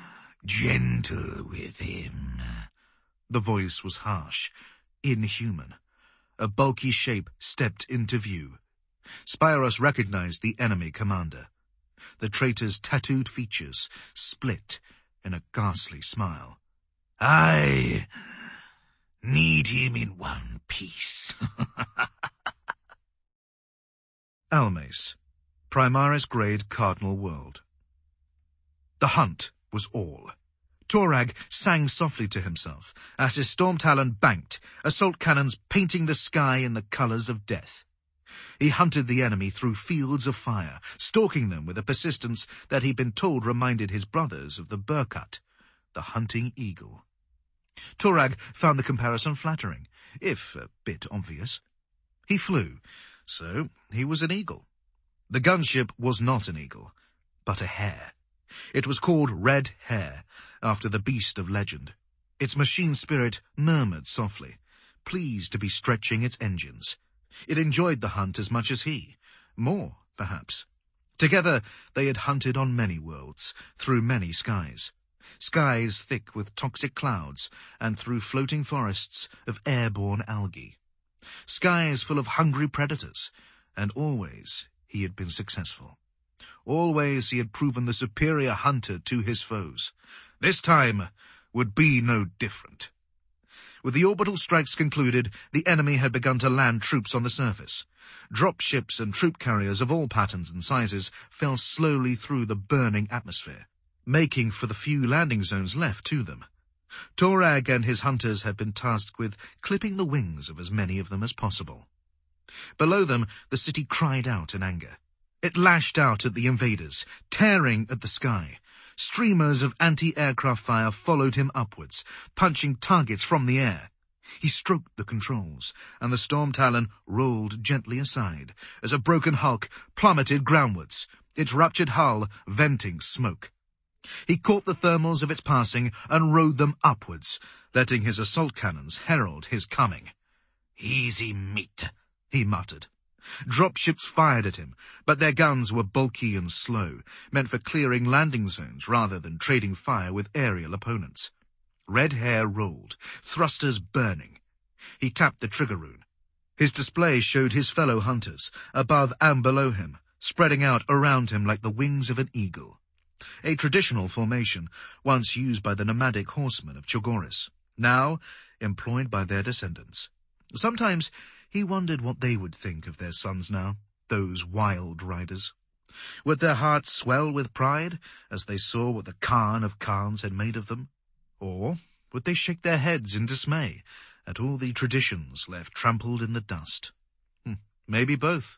gentle with him. The voice was harsh, inhuman. A bulky shape stepped into view. Spyros recognized the enemy commander. The traitor's tattooed features split in a ghastly smile. I need him in one piece. Almace, Primaris grade Cardinal World. The hunt was all. Torag sang softly to himself as his storm talon banked, assault cannons painting the sky in the colors of death. He hunted the enemy through fields of fire, stalking them with a persistence that he'd been told reminded his brothers of the Burkut, the hunting eagle. Torag found the comparison flattering, if a bit obvious. He flew, so he was an eagle. The gunship was not an eagle, but a hare. It was called Red Hare, after the beast of legend. Its machine spirit murmured softly, pleased to be stretching its engines. It enjoyed the hunt as much as he, more, perhaps. Together they had hunted on many worlds, through many skies. skies thick with toxic clouds and through floating forests of airborne algae, skies full of hungry predators, and always he had been successful. Always he had proven the superior hunter to his foes. This time would be no different. With the orbital strikes concluded, the enemy had begun to land troops on the surface. Drop ships and troop carriers of all patterns and sizes fell slowly through the burning atmosphere, making for the few landing zones left to them. Torag and his hunters had been tasked with clipping the wings of as many of them as possible. Below them, the city cried out in anger. It lashed out at the invaders, tearing at the sky. Streamers of anti-aircraft fire followed him upwards, punching targets from the air. He stroked the controls, and the Storm Talon rolled gently aside as a broken hulk plummeted groundwards, its ruptured hull venting smoke. He caught the thermals of its passing and rode them upwards, letting his assault cannons herald his coming. "Easy meat," he muttered. Dropships fired at him, but their guns were bulky and slow, meant for clearing landing zones rather than trading fire with aerial opponents. Red hair rolled, thrusters burning. He tapped the trigger rune. His display showed his fellow hunters, above and below him, spreading out around him like the wings of an eagle. A traditional formation, once used by the nomadic horsemen of Chogoris, now employed by their descendants. Sometimes he wondered what they would think of their sons now, those wild riders. Would their hearts swell with pride as they saw what the Khan of Khans had made of them? Or would they shake their heads in dismay at all the traditions left trampled in the dust? Hm, maybe both.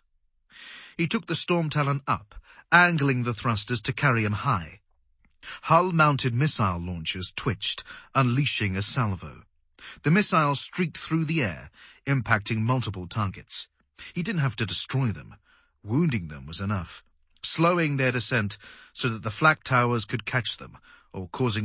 He took the Storm Talon up, angling the thrusters to carry him high. Hull-mounted missile launchers twitched, unleashing a salvo. The missiles streaked through the air, impacting multiple targets. He didn't have to destroy them. Wounding them was enough, slowing their descent so that the flak towers could catch them, or causing